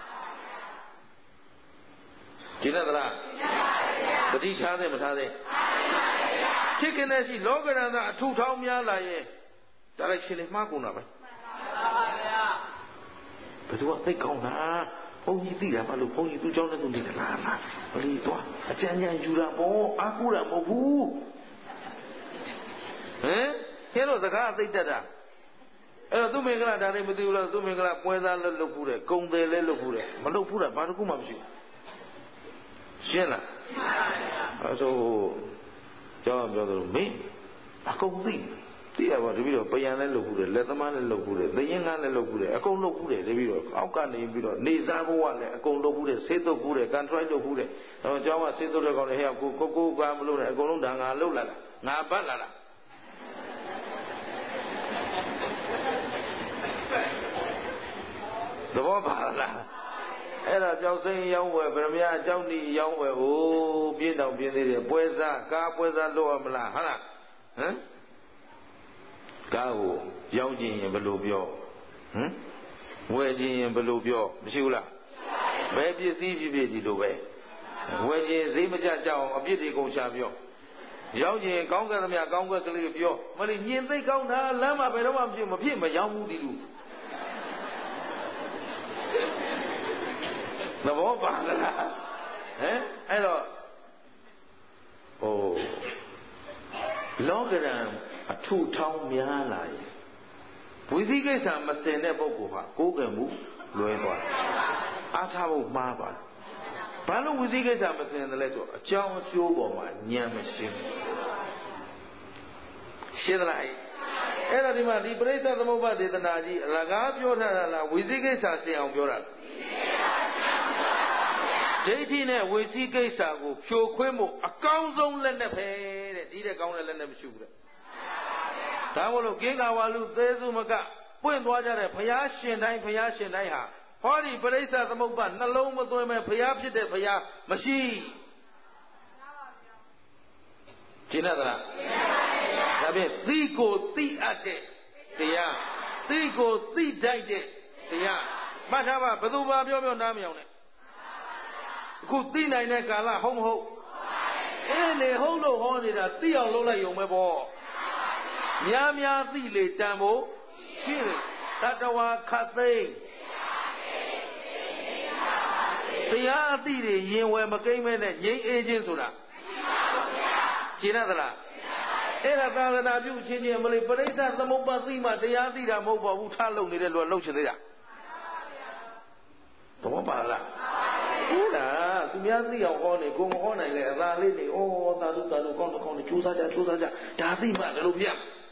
ဒီနဲ့သလားတတိထားတယ်မထားတယ်ဖြစ်ကနေရှိလောကရဏအထုထောင်းများလာရဲ့ဒါလည်းရှင်လေးမှားကုန်တာပဲဘယ်သူကသိကောင်းတာဘုန်းကြီးသိတာမလို့ဘုန်းကြီးသူ့เจ้าနဲ့သူနေလားလားဘယ်လိုသွားအကြံဉာဏ်ယူတာပေါ့အားကိုးတာမဟုတ်ဘူးဟမ်ကျင်းတို့စကားသိတတ်တာအဲ့တော့သူမင်္ဂလာဒါလည်းမသိဘူးလားသူမင်္ဂလာပွဲစားလည်းလုပ်ဘူးတယ်ဂုံတယ်လည်းလုပ်ဘူးတယ်မလုပ်ဘူးတာဘာတစ်ခုမှမရှိဘူးရှင်းလားအဲဆိုကျောင်းပြောတယ်မင်းအကုန်သိသိရပါတပည့်တော်ပယံလည်းလုပ်ဘူးတယ်လက်သမားလည်းလုပ်ဘူးတယ်သရင်ကားလည်းလုပ်ဘူးတယ်အကုန်လုပ်ဘူးတယ်တပည့်တော်အောက်ကနေပြီးတော့နေစားဘဝလည်းအကုန်လုပ်ဘူးတယ်ဆေးတုပ်ဘူးတယ်ကန်ထရိုက်လုပ်ဘူးတယ်တော့ကျောင်းကဆေးတုပ်တဲ့ကောင်တွေဟဲ့ကိုကိုကိုကမလုပ်နဲ့အကုန်လုံးဒါငါလုပ်လာတာငါပတ်လာတာသဘောပါလားအဲ့ဒါကြောက်စိမ်းရောင်းဝယ်ဗရမယအကြောင်းဒီရောင်းဝယ်ဟိုပြင်းတောင်ပြင်းသေးတယ်ပွဲစားကားပွဲစားလုပ်ရမလားဟုတ်လားဟမ်ကားကိုရောင်းခြင်းရင်ဘယ်လိုပြောဟမ်ဝယ်ခြင်းရင်ဘယ်လိုပြောမရှိဘူးလားဘယ်ပစ္စည်းဖြစ်ဖြစ်ဒီလိုပဲဝယ်ခြင်းဈေးမကျကြအောင်အပြစ်တွေကုန်ချပြောရောင်းခြင်းကောင်းကဲ့သမျှကောင်းကဲ့ကလေးပြောမလို့ညင်သိကောင်းတာလမ်းမှာဘယ်တော့မှမဖြစ်မဖြစ်မရောင်းဘူးဒီလူသဘောပါလားဟမ်အဲ့တော့ဟိုလောကရန်အထုထောင်းများလာရင်ဝိသိကိစ္စမစင်တဲ့ပုဂ္ဂိုလ်ဟာကိုးကံမှုလွဲသွားအားထားဖို့မှားပါတယ်ဘာလို့ဝိသိကိစ္စမစင်တယ်လဲဆိုအကြောင်းအကျိုးပေါ်မှာဉာဏ်မရှင်းရှင်းသလားအဲ့ဒါဒီမှာဒီပရိစ္ဆေသမုပ္ပါဒေသနာကြီးအလကားပြောထားတာလားဝိသိကိစ္စစင်အောင်ပြောတာဒိဋ္ဌိနဲ့ဝိသိကိစ္စကိုဖြိုခွင်းဖို့အကောင်းဆုံးလက်နဲ့ပဲတဲ့ဒီတဲ့ကောင်းတဲ့လက်နဲ့မရှိဘူးတဲ့ဒါမို့လို့ကိင္ကာဝါလူသေးစုမကပွင့်သွားကြတဲ့ဘုရားရှင်တိုင်းဘုရားရှင်တိုင်းဟာဟောဒီပရိစ္ဆေသမုပ္ပါနှလုံးမသွင်းမဲ့ဘုရားဖြစ်တဲ့ဘုရားမရှိရှင်းသလားဒါဖြင့်သိကိုသိအပ်တဲ့တရားသိကိုသိတတ်တဲ့တရားမှတ်ထားပါဘယ်သူမှပြောပြောနားမယောင်နဲ့အခုသိနိုင်တဲ့ကာလဟုတ်မဟုတ်အေးလေဟုတ်လို့ဟောနေတာသိအောင်လုပ်လိုက်ရုံပဲပေါ့များများသိလေတန်ဖို့ရှိတယ်တတဝါခတ်သိမ်းတရားအသိတွေရင်ဝယ်မကိမ့်မဲနဲ့ငြိမ်းအေးခြင်းဆိုတာရှင်းရသလားအဲ့ဒါသာသနာပြုချင်းချင်းမလေးပရိစ္ဆေသမုပ္ပါသိမှတရားသိတာမဟုတ်ပါဘူးထားလုံနေတဲ့လူကလှုပ်ချင်သေးတာသဘောပါလားဟုတ်လားသူများသိအောင်ဟောနေကိုမဟောနိုင်လေအသာလေးနေဩသာဓုသာဓုကောင်းကောင်းနေကြိုးစားကြကြိုးစားကြဒါသိမှလည်းလို့ပြ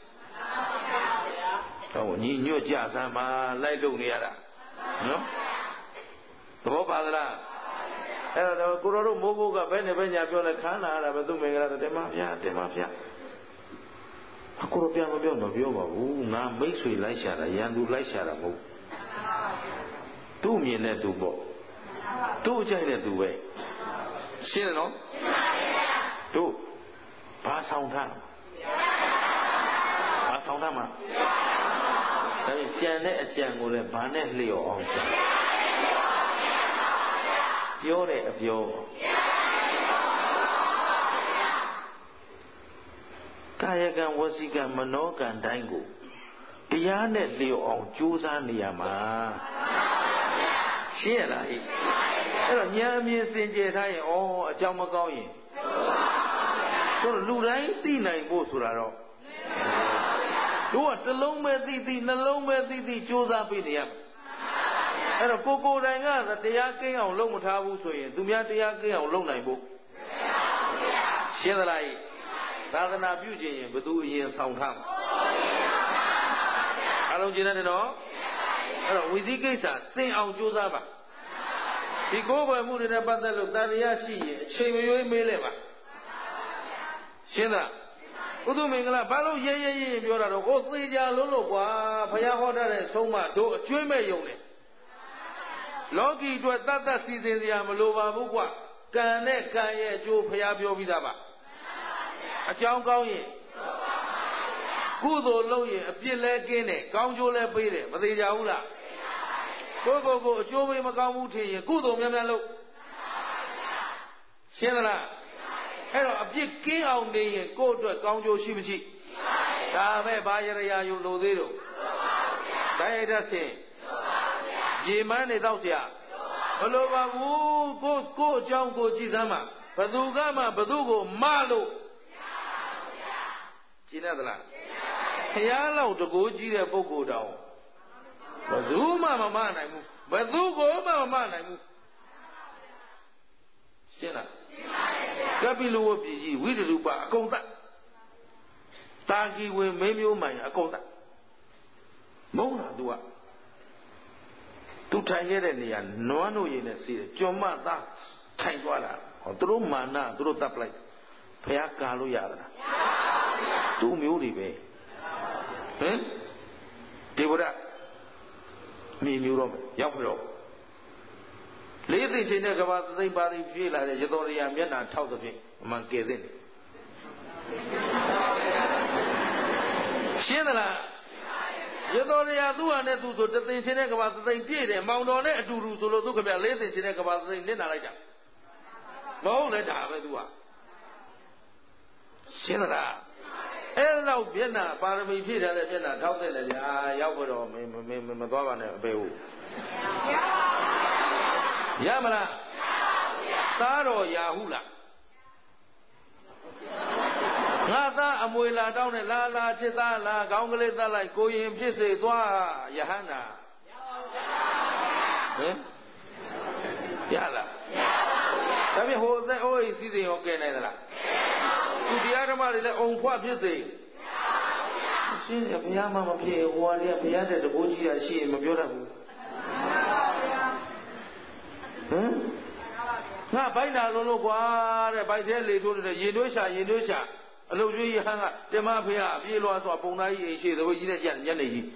ဟောညီညွတ်ကြစမ်းပါလိုက်လုံနေရတာနော်သဘောပါသလားအဲ့တော့ကိုတော်တို့မိုးဘိုးကဘယ်နဲ့ပဲညာပြောလဲခန်းလာရတာပဲသူမင်္ဂလာတယ်မဗျာတယ်မဗျာအခုတော့ပြန်မပြောတော့ပြောပါဘူးငါမိတ်ဆွေလိုက်ရှာတာရန်သူလိုက်ရှာတာမဟုတ်သူ့မြင်တဲ့သူပေါ့သူ့အကြိုက်တဲ့သူပဲရှင်းတယ်နော်တို့ဘာဆောင်ထားဘာဆောင်ထားမှာဒါပြင်ကြံတဲ့အကြံကိုလည်းဘာနဲ့လျော့အောင်ကြံပြောတဲ့အပြောကာယကံဝစီကံမနောကံတိုင်းကိုတရားနဲ့လျော့အောင်ကြိုးစားနေရမှာရှင်းရလားဟိအဲ့တော့ဉာဏ်အမြင်စင်ကြယ်ထားရင်ဩအကြောင်းမကောင်းရင်ဆိုတော့လူတိုင်းသိနိုင်ဖို့ဆိုတာတော့တို့ကတစ်လုံးပဲသိသိနှလုံးပဲသိသိကြိုးစားပေးနေရမှာအဲ့တော့ကိုကိုယ်တိုင်ကတရားကင်းအောင်လုပ်မထားဘူးဆိုရင်သူများတရားကင်းအောင်လုပ်နိုင်ဖို့ရှင်းသလားသာသနာပြုခြင်းရင်ဘယ်သူအရင်ဆောင်ထားမှာအားလုံးကျင်တယ်နော်အဲ့တော့ဝိသိကိစ္စစင်အောင်ကြိုးစားပါဒီကိုယ်ပေါ်မှုတွေနဲ့ပတ်သက်လို့တန်တရားရှိရင်အချိန်မရွေးမေးလဲပါရှင်းလားဥဒ္ဓမင်္ဂလာဘာလို့ရဲရဲရဲပြောတာတော့ဟိုသေချာလုံးလို့ကွာဘုရားဟောထားတဲ့ဆုံးမတို့အကျွေးမဲ့ယုံတယ်လောကီအတွက်တတ်တတ်စီစဉ်စရာမလိုပါဘူးကွာကံနဲ့ကံရဲ့အကျိုးဘုရားပြောပြီးသားပါအကြောင်းကောင်းရင်ကုသိုလ်လုပ်ရင်အပြစ်လဲကင်းတယ်ကောင်းကျိုးလဲပေးတယ်မသေးကြဘူးလားကိုယ့်ကိုယ်ကိုအကျိုးပေးမကောင်းဘူးထင်ရင်ကုသိုလ်များများလုပ်ရှင်းသလားအဲ့တော့အပြစ်ကင်းအောင်နေရင်ကိုယ့်အတွက်ကောင်းကျိုးရှိမရှိဒါပဲဘာရရယုလိုသေးတော့ဒါရိုက်တတ်ဆင်ရေမန်းနေတော့ဆရာမလိုပါဘူးကိုကိုအကြောင်းကိုကြည်စမ်းမှာဘသူကမှဘသူကိုမလို့ရှင်းရသလားဘုရားလောက်တကိုးကြီးတဲ့ပုဂ္ဂိုလ်တောင်ဘသူမှမမနိုင်ဘူးဘသူကိုမှမမနိုင်ဘူးရှင်းလား Kapilu Biji, Widilupa, Akonta Taki will maybe my Akonta Mona Dua To Tayere, no one in a sea, Joma that Tangwala, or through Mana, through that plate, Payaka Luyara. Two muni bay. Eh? They would have me, Murom, Yapro. Ladies in the Gavata, they body feel like a Yadoria Mena, talk of him, among Gazin. Shinala Yadoria do and do the things in the Gavata, they did, and Mount on it, do Rusolo, look about ladies in the Gavata, they didn't like that. No, let have it do. Shinala. Hello, Vienna, Parami Peter, Vienna, Towson, and Yawado, Madonna, Beau. Yamala Taro Yahula Nata Amuela down at Lala Chitala, Gongaleta like going Pisse, Dwa, Yahana. Yala. Let me hold that always see the okay. To the other man, their own what you say. She is a Yama, Warrior, Piata, the Boji, and she is beautiful. Now, by now, no, by their little Yedosha, Yedosha, a little hanga, the Mafia, Vilo, or Ponai, she the way Yanni.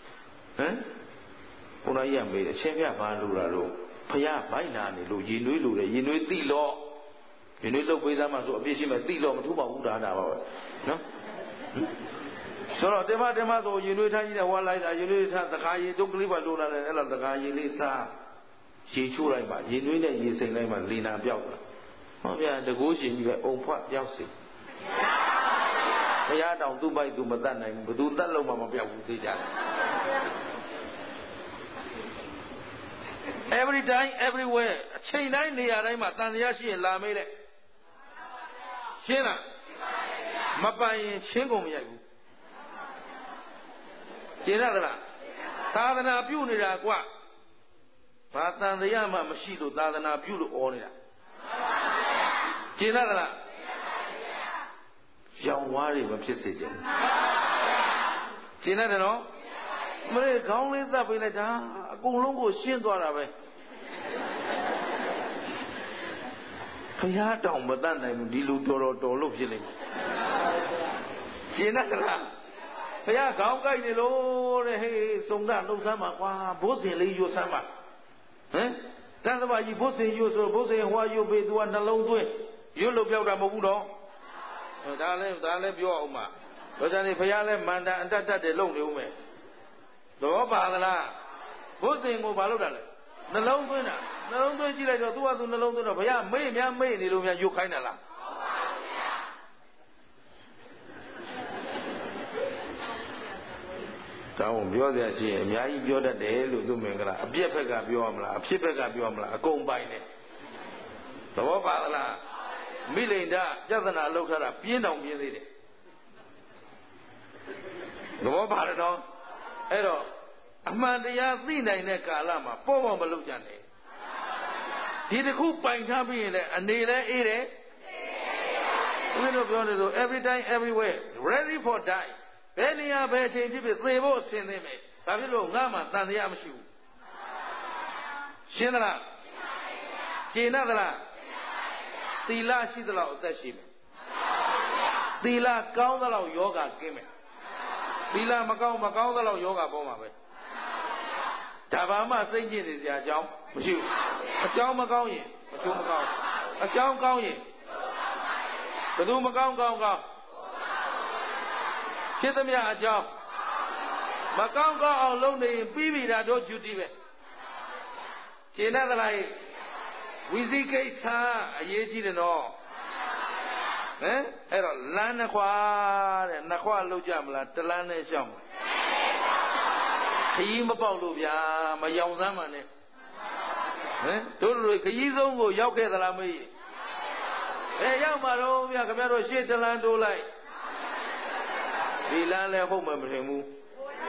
Ponaya made a champion Bandura, Paya, by Nani, Yinu, Yinu, the law. You know, with them as a vision of the long two Buddha. No? So, the Matamato, you know, Tanya, one like that, you know, the guy, don't believe I do not, and the guy, Lisa. She chewed like that. You know that you say, Lina Biauta. Oh, yeah, the goose in your own part, Yausi. I don't do by do Madana, but do that Loma Biauti. Every time, everywhere. Chain nine near Matanashi and Lamele. Shena Mapai Chingom Yagu. Jenala Tadana Bunira Gua Patan the Yama Mashido Tadana Bulu Onia Jenala Young Wari of Chisijan Jenano Mary Gongli the village, a Gulungo Shindwara. Paya down, but then I'm Dilu Doro Dolo Filling. Jenna Paya Gauga in the Lord, hey, Songa, no Sama, Bossy, leave your Sama. Eh? That's why you both say you so both say why you be doing alone to it. You look out at Mabudo. Darling, darling, your Oma. But then if I am Manda and that the lonely woman. The Obala, both saying Mobaloda. The long winner, the long winner, you like to do the long winner. Paya, may, may, may, you kind of la. Down, you're there, see, Yai, you're the day, Lumina, a beer pega biomla, a pipega biomla, a combine. The Obala, Milinda, Jazana looked at a piano music. The Obala, Edo, Amandia, Zina in a Kalama, Pomo Malujane. Did the cook by Tabi and Nila eat it? We don't want to do every time, everywhere, ready for die. Any other change if they both send them. Babylon Gama, Tanyamshu. Shinala Chinadala Tila Shidala, the ship. Tila Kaundala Yoga came. Tila Macau Macaundala Yoga Boma. Tabama singing is your job. You. A John Macau, a John Macau, a John County. The Duma Gong Gong. Chitamia job. Macau go lonely, baby, that don't you do it. Chinada like we see case, a yeji and all. Eh? Lana qua and Nakwa Lujamla, the Lana Sham. Him about Lubia, my young man. Eh? Don't look, he's over Yoke the Lamy. Eh, young Maro, Yakamero, shit the land do like. The land home and remove.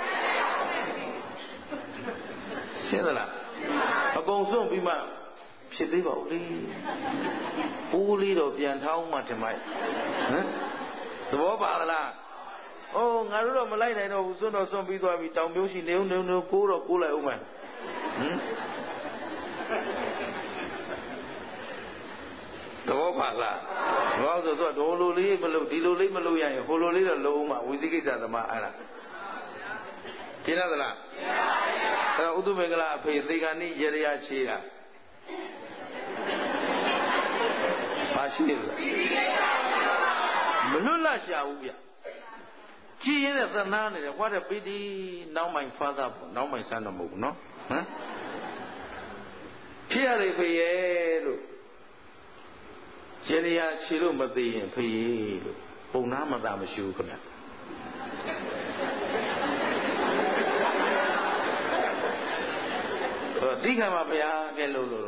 Shinala. A gonzon be man. ဖြစ်သေးပါဘူးလေအိုးလေးတော့ပြန်ထောင်းမှထင်မိုက်ဟမ်သဘောပါလားအိုးငါတို့တော့မလိုက်နိုင်တော့ဘူးစွန့်တော့စွန့်ပြီးသွားပြီတောင်မျိုးရှိနေုံနေုံနေကိုးတော့ကိုးလိုက်အောင်မယ်ဟမ်သဘောပါလားငါဆိုတော့ဒိုလိုလေးမလုပ်ဒီလိုလေးမလုပ်ရရင်ဟိုလိုလေးတော့လုံးအောင်ဝိသိကိစ္စသမားအဲ့ဒါရှင်းသလားရှင်းပါပြီအဲ့တော့ဥဒုမေကလာအဖေသေကဏိရေရချေတာမရှိဘူးမလွတ်လပ်ရှာဘူးဗျကြည်ရင်တဲ့သနာနေတယ်ဟောတဲ့ပိတိနောက်မိုင်ဖာသာပေါ့နောက်မိုင်ဆန်းတော့မဟုတ်ဘူးနော်ဟမ်ဖြစ်ရတယ်ဖေရဲ့လို့ရေရချေလို့မသိရင်ဖေရဲ့လို့ပုံနာမသာမရှိဘူးခင်ဗျတိခါမှာဘုရားကဲလို့လို့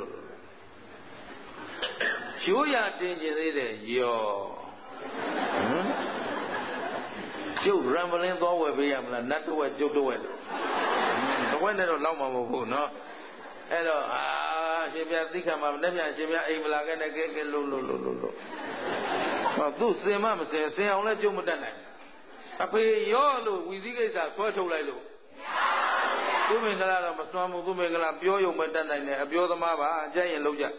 ရိုးရတင်ကျင်သေးတယ်ယောဟမ်ကျုပ်ရံပလင်းသွားဝယ်ပေးရမလားနတ်တော့ဝဲကျုပ်တော့ဝဲလို့တဝဲနဲ့တော့လောက်မှာမဟုတ်ဘူးနော်အဲ့တော့အာရှင်ပြတိခါမှာလက်ပြန်ရှင်ပြအိမ်မလာခဲ့နဲ့ကဲကဲလို့လို့လို့လို့ဟောသူစင်မမစင်စင်အောင်လဲကျုပ်မတတ်နိုင်အဖေရောလို့ဝီသီကိစ္စဆွဲထုတ်လိုက်လို့သူမင်္ဂလာတော့မစွမ်းဘူးသူမင်္ဂလာပြောရုံပဲတတ်နိုင်တယ်အပြောသမားပါအကြိုက်ရင်လုံးကြ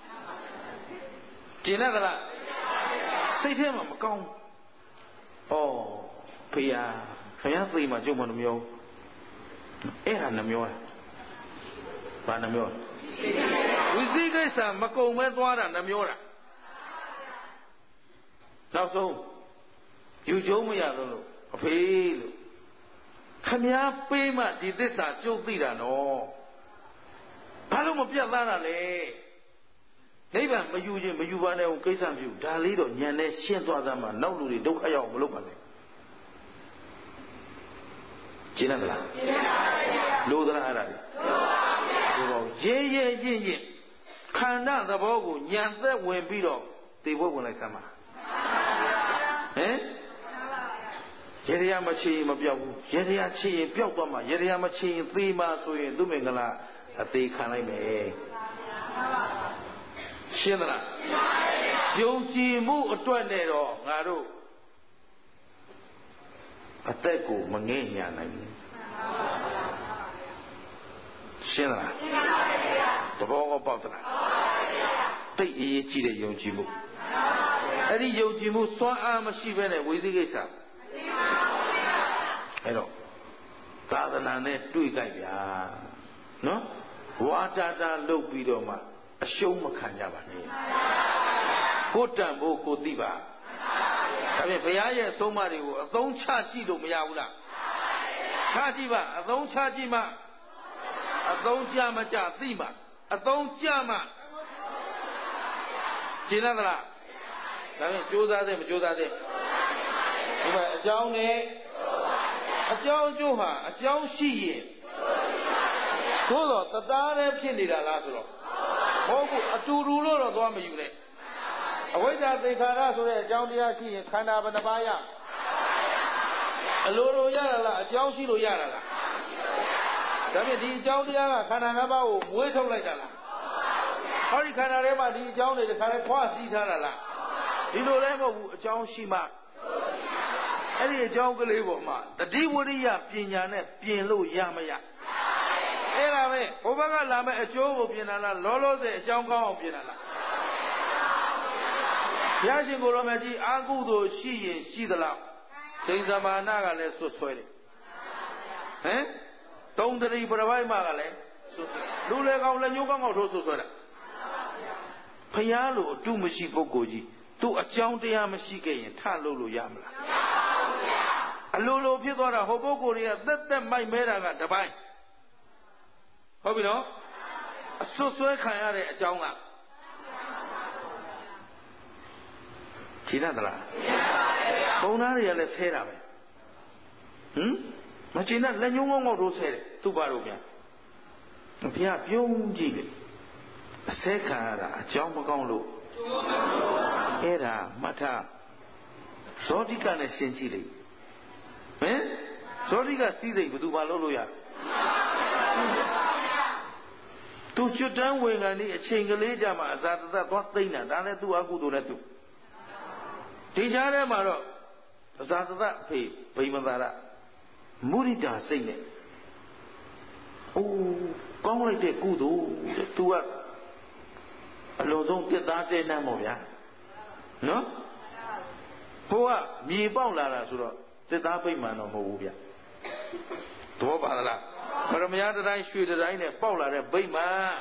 ကျင်တတ်သလားစိတ်ထဲမှာမကောင်းဩဖေယာဖေယာသိမှကျုပ်မနှမျောအဲ့ဒါနှမျောတာဘာနှမျောဝိသိကိစ္စမကုံမဲသွားတာနှမျောတာနောက်ဆုံးယူကျုံးမရတော့လို့အဖေလို့ခမည်းပေးမှဒီသစ္စာကျုပ်သိတာနော်ဘာလို့မပြတ်သားတာလဲနိဗ္ဗာန်မယူခြင်းမယူပါနဲ့ဟိုကိစ္စမပြုဒါလေးတော့ညံနဲ့ရှင်းသွားသမှာနောက်လူတွေဒုက္ခရောက်မလုပ်ပါနဲ့ကျင်းတယ်လားကျင်းပါပါဗျာလို့သလားအဲ့ဒါလေလို့ပါဗျာရဲရဲရင့်ရင့်ခန္ဓာသဘောကိုညံသက်ဝင်ပြီးတော့သိဖို့ဝင်လိုက်စမ်းပါဟမ်ရေရမချီရင်မပြောက်ဘူးရေရချီရင်ပျောက်သွားမှာရေရမချီရင်သေမှာဆိုရင်သူမင်္ဂလာအသေးခံလိုက်မယ်ရှင်းသလားယုံကြည်မှုအတွက်နဲ့တော့ငါတို့အသက်ကိုမငဲ့ညာနိုင်ဘူးရှင်းသလားသဘောကောပေါက်သလားတိတ်အရေးကြီးတဲ့ယုံကြည်မှုအဲ့ဒီယုံကြည်မှုစွမ်းအားမရှိဘဲနဲ့ဝိသိကိစ္စအဲ့တော့သာသနာနဲ့တွေ့ကြဗျာနော်ဝါတာတာလုပ်ပြီးတော့မှအရှုံးမခံကြပါနဲ့ကိုတန်ဖို့ကိုသိပါဒါဖြင့်ဘုရားရဲ့အဆုံးအမတွေကိုအသုံးချကြည့်လို့မရဘူးလားချကြည့်ပါအသုံးချကြည့်မှအသုံးကြမကြသိမှအသုံးကြမှရှင်းလားဒါဖြင့်ကြိုးစားသေးမကြိုးစားသေးဒီမှာအကြောင်းနဲ့အကြောင်းအကျိုးဟာအကြောင်းရှိရင်သို့တော့တသားတည်းဖြစ်နေတာလားဆိုတော့မဟုတ်ဘူးအတူတူလို့တော့သွားမယူနဲ့အဝိဇ္ဇာသင်္ခါရဆိုတဲ့အကြောင်းတရားရှိရင်ခန္ဓာဘယ်နှပါးရအလိုလိုရတာလားအကြောင်းရှိလို့ရတာလားဒါဖြင့်ဒီအကြောင်းတရားကခန္ဓာ၅ပါးကိုမွေးထုတ်လိုက်တာလားဟောဒီခန္ဓာထဲမှာဒီအကြောင်းတွေတခါလဲခွာစီးထားတာလားဒီလိုလည်းမဟုတ်ဘူးအကြောင်းရှိမှအဲ့ဒီအကြောင်းကလေးပေါ်မှာတတိဝရိယပညာနဲ့ပြင်လို့ရမရအဲ့ဒါပဲဘုဘကလာမဲ့အကျိုးကိုပြင်တာလားလောလောဆယ်အကြောင်းကောင်းအောင်ပြင်တာလားဘုရားရှင်ကိုယ်တော်မြတ်ကြီးအာကုသိုလ်ရှိရင်ရှိသလားစိန်သမာနကလည်းဆွဆွဲတယ်ဟမ်သုံးတတိပရပိုက်မကလည်းလူလေကောင်းလက်ညှိုးကောင်းကောင်းထိုးဆွဆွဲတာဘုရားလိုအတုမရှိပုဂ္ဂိုလ်ကြီးသူ့အကြောင်းတရားမရှိခဲ့ရင်ထလို့လို့ရမလားအလိုလိုဖြစ်သွားတာဟိုပုဂ္ဂိုလ်တွေကသက်သက်မိုက်မဲတာကတပိုင်းဟုတ်ပြီနော်အဆွဆွဲခံရတဲ့အကြောင်းကခြေတတ်သလားပုံသားတွေကလည်းဆဲတာပဲဟမ်မခြေတတ်လက်ညှိုးငေါငေါတို့ဆဲတယ်သူ့ဘာလို့ပြန်ဘုရားပြုံးကြည့်လေအဆဲခံရတာအကြောင်းမကောင်းလို့အဲ့ဒါမှတ်ထားဇောတိကနဲ့ရှင်းကြည့်လေဟမ်ဇောတိကစီးစိမ်ဘယ်သူမှလုပ်လို့ရသူကျွတ်တန်းဝင်ကနေအချိန်ကလေးကြမှာအစာတသက်သွားသိမ့်တာဒါလည်းသူ့အကုသိုလ်နဲ့သူဒီကြားထဲမှာတော့အစာတသက်ဖေဗိမသာရမုရိဒာစိတ်နဲ့အိုးကောင်းလိုက်တဲ့ကုသိုလ်တဲ့သူကအလုံးစုံတက်သားတဲ့နှမ်းပေါ့ဗျာနော်ဟိုကမြေပေါက်လာတာဆိုတော့တက်သားပိတ်မှန်တော့မဟုတ်ဘူးဗျသဘောပါလားပရမယတိုင်းရွှေတိုင်းနဲ့ပေါက်လာတဲ့ဗိမာန်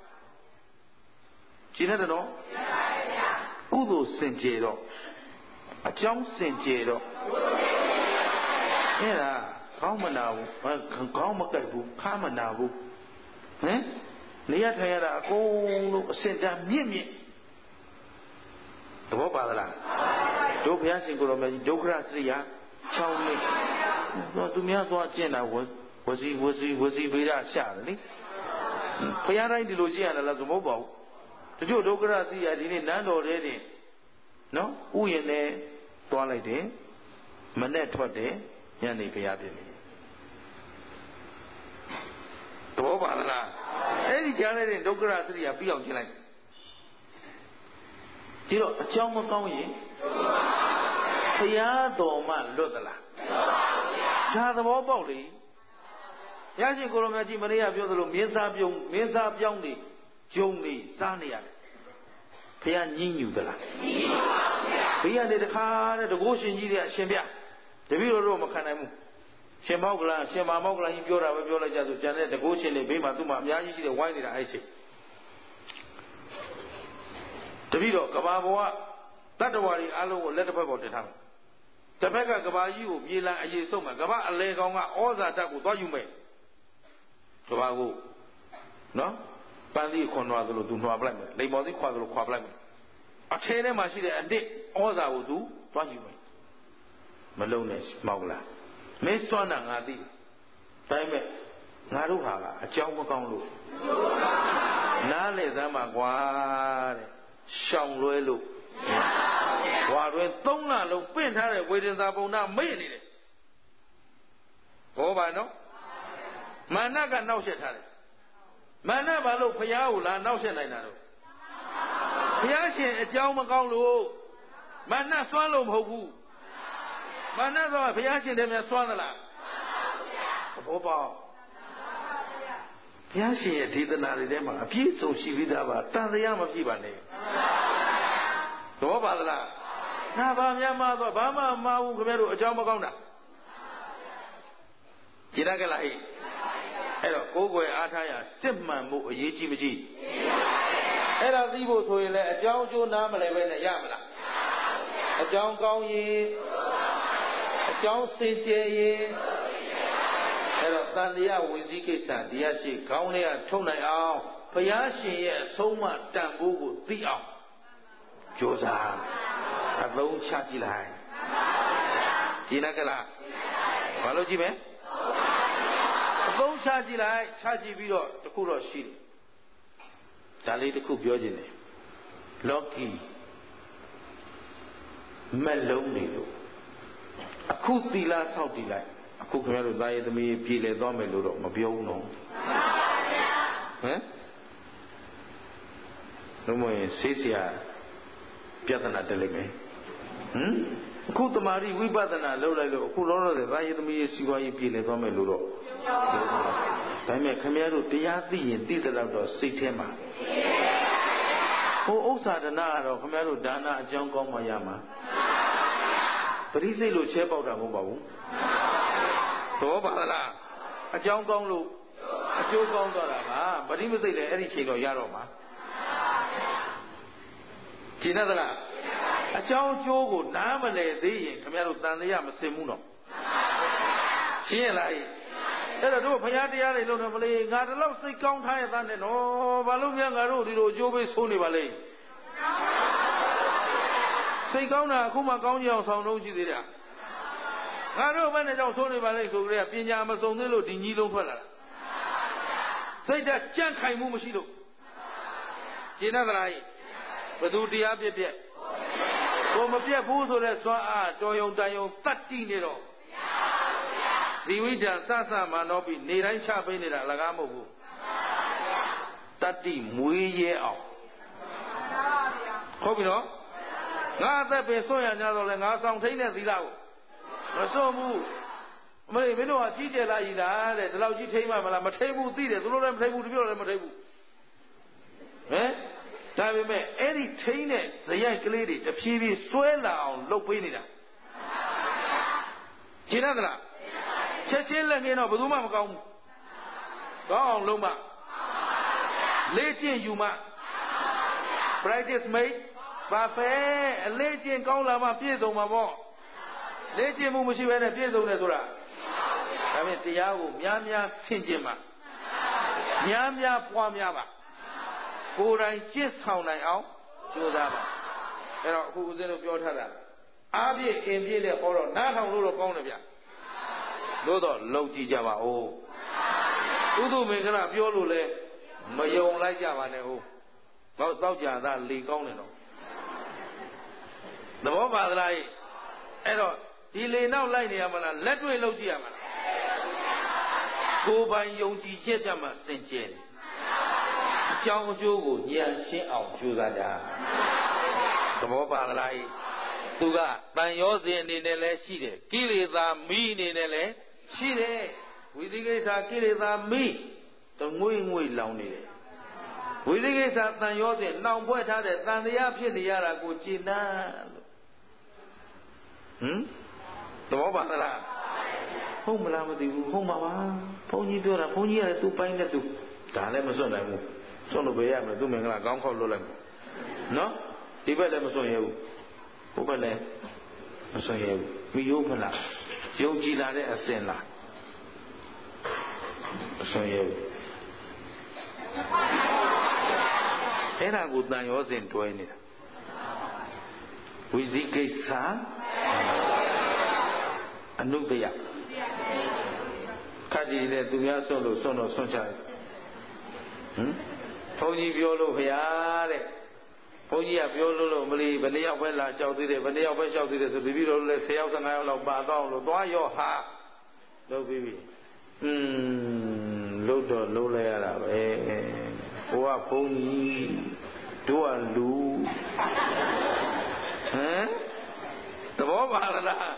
ရှင်းတယ်နော်ကုသိုလ်စင်ကြယ်တော့အကြောင်းစင်ကြယ်တော့အဲ့ဒါခေါင်းမနာဘူးခေါင်းမကက်ဘူးခါမနာဘူးဟမ်နေရထိုင်ရတာအကုန်လုံးအစင်တန်းမြင့်မြင့်သဘောပါလားတို့ဘုရားရှင်ကိုယ်တော်မြတ်ကြီးဒုက္ခရစရိယာချောင်းလေးတော့သူများသွားကျင့်တာဝဝစီဝစီဝစီဗေဒရှာတယ်လေဘုရားတိုင်းဒီလိုကျင့်ရတယ်လားသမဟုတ်ပါဘူးတချို့ဒုက္ခရစရိယာဒီနေ့နန်းတော်ထဲတင်နော်ဥယျာဉ်နဲ့သွားလိုက်တယ်မနဲ့ထွက်တယ်ညနေဘုရားပြင်တယ်သဘောပါလားအဲ့ဒီကြားတဲ့ဒုက္ခရစရိယာပြီးအောင်ကျင့်လိုက်ဒီတော့အကြောင်းမကောင်းရင်ဘုရားတော်မှလွတ်သလားဒါသဘောပေါက်လေရရှင်ကိုလိုမြတ်ကြီးမနေ့ကပြောသလိုမင်းစားပြုံးမင်းစားပြောင်းနေဂျုံနေစားနေရတယ်ဘုရားညှင်းညူသလားညှင်းပါဘူးဗျာဘေးကနေတခါတဲ့တကုရှင်ကြီးတွေအရှင်ဗျတပည့်တော်တို့မခံနိုင်ဘူးရှင်မောက်ကလားရှင်မာမောက်ကလားကြီးပြောတာပဲပြောလိုက်ကြဆိုကျန်တဲ့တကုရှင်တွေဘေးမှာသူ့မှာအများကြီးရှိတယ်ဝိုင်းနေတာအဲ့ချိန်တပည့်တော်ကဘာဘောကတတ္တဝါတွေအားလုံးကိုလက်တစ်ဖက်ပေါ်တင်ထားတယ်တစ်ဖက်ကကဘာကြီးကိုပြေးလန်းအေးဆုံးမှာကဘာအလဲကောင်ကဩဇာဓာတ်ကိုသွားယူမယ်ကဘာကိုနော်ပန်းသီးခွန်သွားသလိုသူနှွာပလိုက်မယ်လိမ္မော်သီးခွာသလိုခွာပလိုက်မယ်အထဲထဲမှာရှိတဲ့အတစ်ဩဇာကိုသူသွားယူမယ်မလုံးနဲ့မောက်လားမင်းစွမ်းတာငါသိဒါပေမဲ့ငါတို့ဟာကအကြောင်းမကောင်းလို့နားလေစမ်းပါကွာတဲ့ရှောင်လွဲလို့ဝါတွင်သုံးလလုံးပင့်ထားတဲ့ဝေဒင်သာပုံနာမေ့နေတယ်ဟောပါနော်မာနကနောက်ဆက်ထားတယ်မာနဘာလို့ဘုရားကိုလာနောက်ဆက်နိုင်တာတော့ဘုရားရှင်အကြောင်းမကောင်းလို့မာနစွမ်းလို့မဟုတ်ဘူးမာနဆိုဘုရားရှင်တည်းများစွမ်းသလားဘောပေါဘုရားရှင်ရဲ့ဒေသနာတွေထဲမှာအပြည့်စုံရှိပြီးသားပါတန်တရားမဖြစ်ပါနဲ့သဘောပါသလားနာဘာများမှာတော့ဘာမှမဟုတ်ဘူးခင်ဗျားတို့အကြောင်းမကောင်းတာကြည်ရကြလားဟိအဲ့တော့ကိုယ်ွယ်အားထားရစစ်မှန်မှုအရေးကြီးမကြီးအဲ့ဒါသိဖို့ဆိုရင်လည်းအကြောင်းအကျိုးနားမလဲပဲနဲ့ရမလားအကြောင်းကောင်းရင်အကြောင်းစင်ကြယ်ရင်အဲ့တော့တန်တရားဝင်စည်းကိစ္စတရားရှိခေါင်းလေးကထုံနိုင်အောင်ဘုရားရှင်ရဲ့အဆုံးအမတန်ဖိုးကိုသိအောင်ကြိုးစားအသုံးချကြည့်လိုက်ကြည်နကလားဘာလို့ကြည့်မလဲအသုံးချကြည့်လိုက်ချကြည့်ပြီးတော့တခုတော့ရှိတယ်ဒါလေးတခုပြောခြင်းတယ်လောကီမလုံးနေလို့အခုသီလဆောက်တည်လိုက်အခုခင်ဗျားတို့သားရသမီးပြည်လေသွားမယ်လို့တော့မပြောဘူးနော်ဟမ်လုံးမရင်ဆေးဆရာပြဿနာတက်လိမ့်မယ်ဟမ်အခုတမာရီဝိပဿနာလုပ်လိုက်လို့အခုလောလောဆယ်သားရသမီးရဲ့စီဝါရေးပြည်လေသွားမယ်လို့တော့ဒါပေမဲ့ခင်ဗျားတို့တရားသိရင်သိသလောက်တော့စိတ်ထဲမှာဟိုဥစ္စာဒနာကတော့ခင်ဗျားတို့ဒါနအကြောင်းကောင်းမှရမှာပရိစိတ်လို့ချဲပေါက်တာမဟုတ်ပါဘူးတော့ပါလားအကြောင်းကောင်းလို့အကျိုးကောင်းသွားတာပါပရိမစိတ်လည်းအဲ့ဒီချိန်တော့ရတော့မှာကျင်သလားအကြောင်းအကျိုးကိုနားမလည်သေးရင်ခင်ဗျားတို့တန်တရားမစင်ဘူးနော်ရှင်းရလားအဲ့တော့တို့ဘုရားတရားတွေလုံးတော့မလေးငါတလောက်စိတ်ကောင်းထားရတဲ့နဲ့နော်ဘာလို့များငါတို့ဒီလိုအကျိုးပေးဆိုးနေပါလဲစိတ်ကောင်းတာအခုမှကောင်းကြအောင်ဆောင်လို့ရှိသေးတယ်ငါတို့ဘယ်နဲ့ကြောင့်ဆိုးနေပါလဲဆိုကြတဲ့ပညာမစုံသေးလို့ဒီကြီးလုံးထွက်လာတာစိတ်ဓာတ်ကြံ့ခိုင်မှုမရှိလို့ရှင်းသလားဘယ်သူတရားပြက်ပြက်ကိုမပြက်ဘူးဆိုတဲ့စွမ်းအားတော်ယုံတန်ယုံတတ်တိနေတော့ဇီဝိတံစဆမာနောပိနေတိုင်းချပေးနေတာအလကားမဟုတ်ဘူး tati muye aoဟုတ်ပြီနော်ငါအသက်ပင်ဆွံ့ရကြတော့လဲငါဆောင်ထိန်တဲ့သီလကိုမစွန့်ဘူးအမေမင်းတို့ကကြီးကျယ်လာကြီးလားတဲ့ဒီလောက်ကြီးထိန်မှမလားမထိန်ဘူးသိတယ်သူတို့လည်းမထိန်ဘူးတပြို့လည်းမထိန်ဘူးဟမ်ဒါပေမဲ့အဲ့ဒီထိန်တဲ့ဇယိုက်ကလေးတွေတဖြည်းဖြည်းဆွဲလာအောင်လုပ်ပေးနေတာရှင်းသလားချက်ချင်းလက်ငင်းတော့ဘယ်သူမှမကောင်းဘူးကောင်းအောင်လုပ်မှလေ့ကျင့်ယူမှ practice make perfect အလေ့ကျင့်ကောင်းလာမှပြည့်စုံမှာပေါ့လေ့ကျင့်မှုမရှိဘဲနဲ့ပြည့်စုံတယ်ဆိုတာဒါဖြင့်တရားကိုများများဆင်ခြင်မှများများပွားများပါကိုယ်တိုင်ကျင့်ဆောင်နိုင်အောင်ကြိုးစားပါအဲ့တော့အခုဦးဇင်းတို့ပြောထားတာအားဖြင့်အင်ပြည့်နဲ့ဟောတော့နားထောင်လို့တော့ကောင်းတယ်ဗျလို့တော့လုံကြည့်ကြပါဦးဥဒုမင်္ဂလာပြောလို့လဲမယုံလိုက်ကြပါနဲ့ဟုတ်တော့တောက်ကြတာလေကောင်းတယ်တော့သဘောပါသလားအဲ့တော့ဒီလေနောက်လိုက်နေရမလားလက်တွေ့လုပ်ကြည့်ရမလားကိုယ်ပိုင်ယုံကြည်ချက်ကြမှာစင်ကြယ်အကြောင်းအကျိုးကိုဉာဏ်ရှင်းအောင်ကြိုးစားကြသဘောပါသလားသူကတန်ရောစဉ်အနေနဲ့လည်းရှိတယ်ကိလေသာမိအနေနဲ့လည်းရှိတယ်ဝိသိကိစ္စကိလေသာမိတငွေ့ငွေ့လောင်နေတယ်ဝိသိကိစ္စတန်ရောစဉ်နှောင်ဖွဲ့ထားတဲ့တန်တရားဖြစ်နေရတာကိုကြည်နာလို့ဟမ်သဘောပါသလားဟုတ်မလားမသိဘူးဟုတ်မှာပါဘုန်းကြီးပြောတာဘုန်းကြီးကလည်းသူ့ပိုင်းနဲ့သူဒါလည်းမစွန့်နိုင်ဘူးစွန့်လို့ပဲရမယ်သူ့မင်္ဂလာကောင်းခေါက်လွတ်လိုက်မယ်နော်ဒီဘက်လည်းမစွန့်ရဘူးဟိုဘက်လည်းမစွန့်ရဘူးမိယုံမလားယုံကြည်လာတဲ့အစင်လားမစွန့်ရဘူးအဲ့ဒါကိုတန်ရောစဉ်တွဲနေတာဝိဇိကိစ္စအနုတယခတ်ကြည့်တဲ့သူများဆွလို့ဆွတော့ဆွချတယ်ဟမ်ဘုန်းကြီးပြောလို့ဖရာတဲ့ဘုန်းကြီးကပြောလို့လို့မလီဘယ်နှယောက်ပဲလာလျှောက်သေးတယ်ဘယ်နှယောက်ပဲလျှောက်သေးတယ်ဆိုတပည့်တော်လည်းဆယ်ယောက်ဆယ်ငါးယောက်လောက်ပါတော့လို့သွားရောဟာလုပ်ပြီးပြီอืมလုပ်တော့လုပ်လိုက်ရတာပဲဟိုကဘုန်းကြီးတို့ကလူဟမ်သဘောပါလား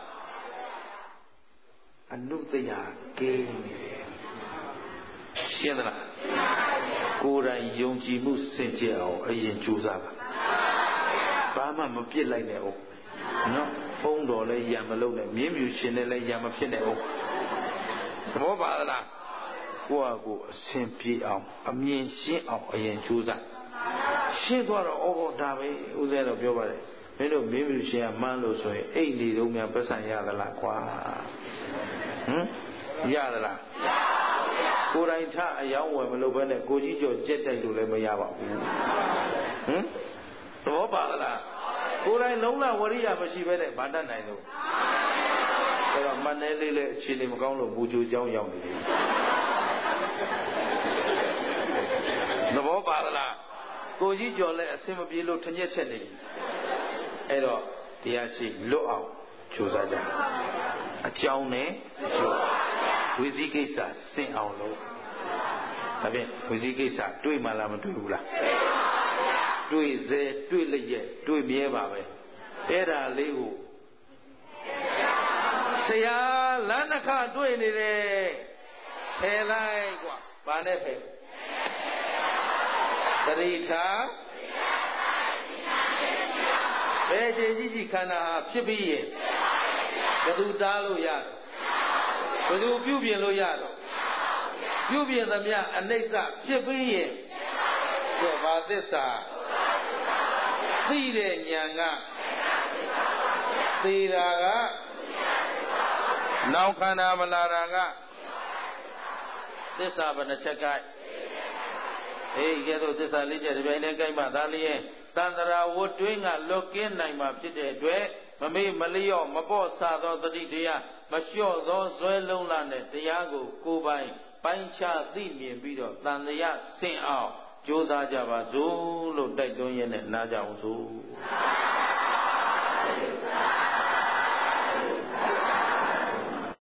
အနုတယကင်းနေတယ်ရှင်းသလားကိုယ်တိုင်ယုံကြည်မှုစင်ကြယ်အောင်အရင်ကြိုးစားပါဘာမှမပြစ်လိုက်နဲ့ဟုတ်နော်ဖုံးတော်လည်းရံမလုံးနဲ့မြင်းမြူရှင်နဲ့လည်းရံမဖြစ်နဲ့ဟုတ်သဘောပါလားကိုယ့်အကိုအစဉ်ပြေအောင်အမြင်ရှင်းအောင်အရင်ကြိုးစားရှင်းသွားတော့ဩဒါပဲဥစ္စာတော့ပြောပါတယ်မင်းတို့မင်းမြူရှင်ကမှန်းလို့ဆိုရင်အိတ်နေတော့များပတ်စံရသလားကွာဟမ်ရသလားကိုယ်တိုင်ထအယောင်းဝယ်မလုပ်ဘဲနဲ့ကိုကြီးကျော်ကြက်တိုက်လို့လည်းမရပါဘူးဟမ်သဘောပါလားကိုယ်တိုင်လုံးလဝရိယမရှိဘဲနဲ့ဗာတတ်နိုင်လို့အဲ့တော့မနဲ့လေးလည်းအခြေအနေမကောင်းလို့ဘူချိုเจ้าရောက်နေတယ်သဘောပါလားကိုကြီးကျော်လည်းအစင်မပြေလို့ထညက်ချက်နေပြီအဲ့တော့တရားရှိလွတ်အောင်ကြိုးစားကြအကြောင်းနဲ့အကျိုးဝိဇိကိစ္စစင်အောင်လို့ဒါဖြင့်ဝိဇိကိစ္စတွေ့မှလားမတွေ့ဘူးလားတွေ့စေတွေ့လျက်တွေ့မြဲပါပဲအဲ့ဒါလေးကိုဆရာလမ်းတစ်ခါတွေ့နေတယ်ဖယ်လိုက်กว่าဘာနဲ့ဖယ်သတိထားဘယ်ကြည်ကြီးကြီးခန္ဓာဟာဖြစ်ပြီးရင်ဘယ်သူတားလို့ရဘယ်သူပြုပြင်လို့ရတော့ပြုပြင်သမျှအနိစ္စဖြစ်ပြီးရင်ဒီဘာသစ္စာသိတဲ့ဉာဏ်ကသေတာကနောက်ခန္ဓာမလာတာကသစ္စာဘယ်နှချက်ကဲအေးကဲတော့သစ္စာလေးချက်တစ်ပြိုင်တည်းကြိုက်မှသာလျင်တန္တရာဝတ်တွင်းကလွတ်ကင်းနိုင်မှာဖြစ်တဲ့အတွက်မမေ့မလျော့မပေါ့ဆသောတတိတရားမလျှော့သောဇွဲလုံးလာနဲ့တရားကိုကိုယ်ပိုင်ပိုင်းခြားသိမြင်ပြီးတော့တန်တရားဆင်အောင်ကြိုးစားကြပါစို့လို့တိုက်တွန်းရင်းနဲ့နားကြအောင်စို့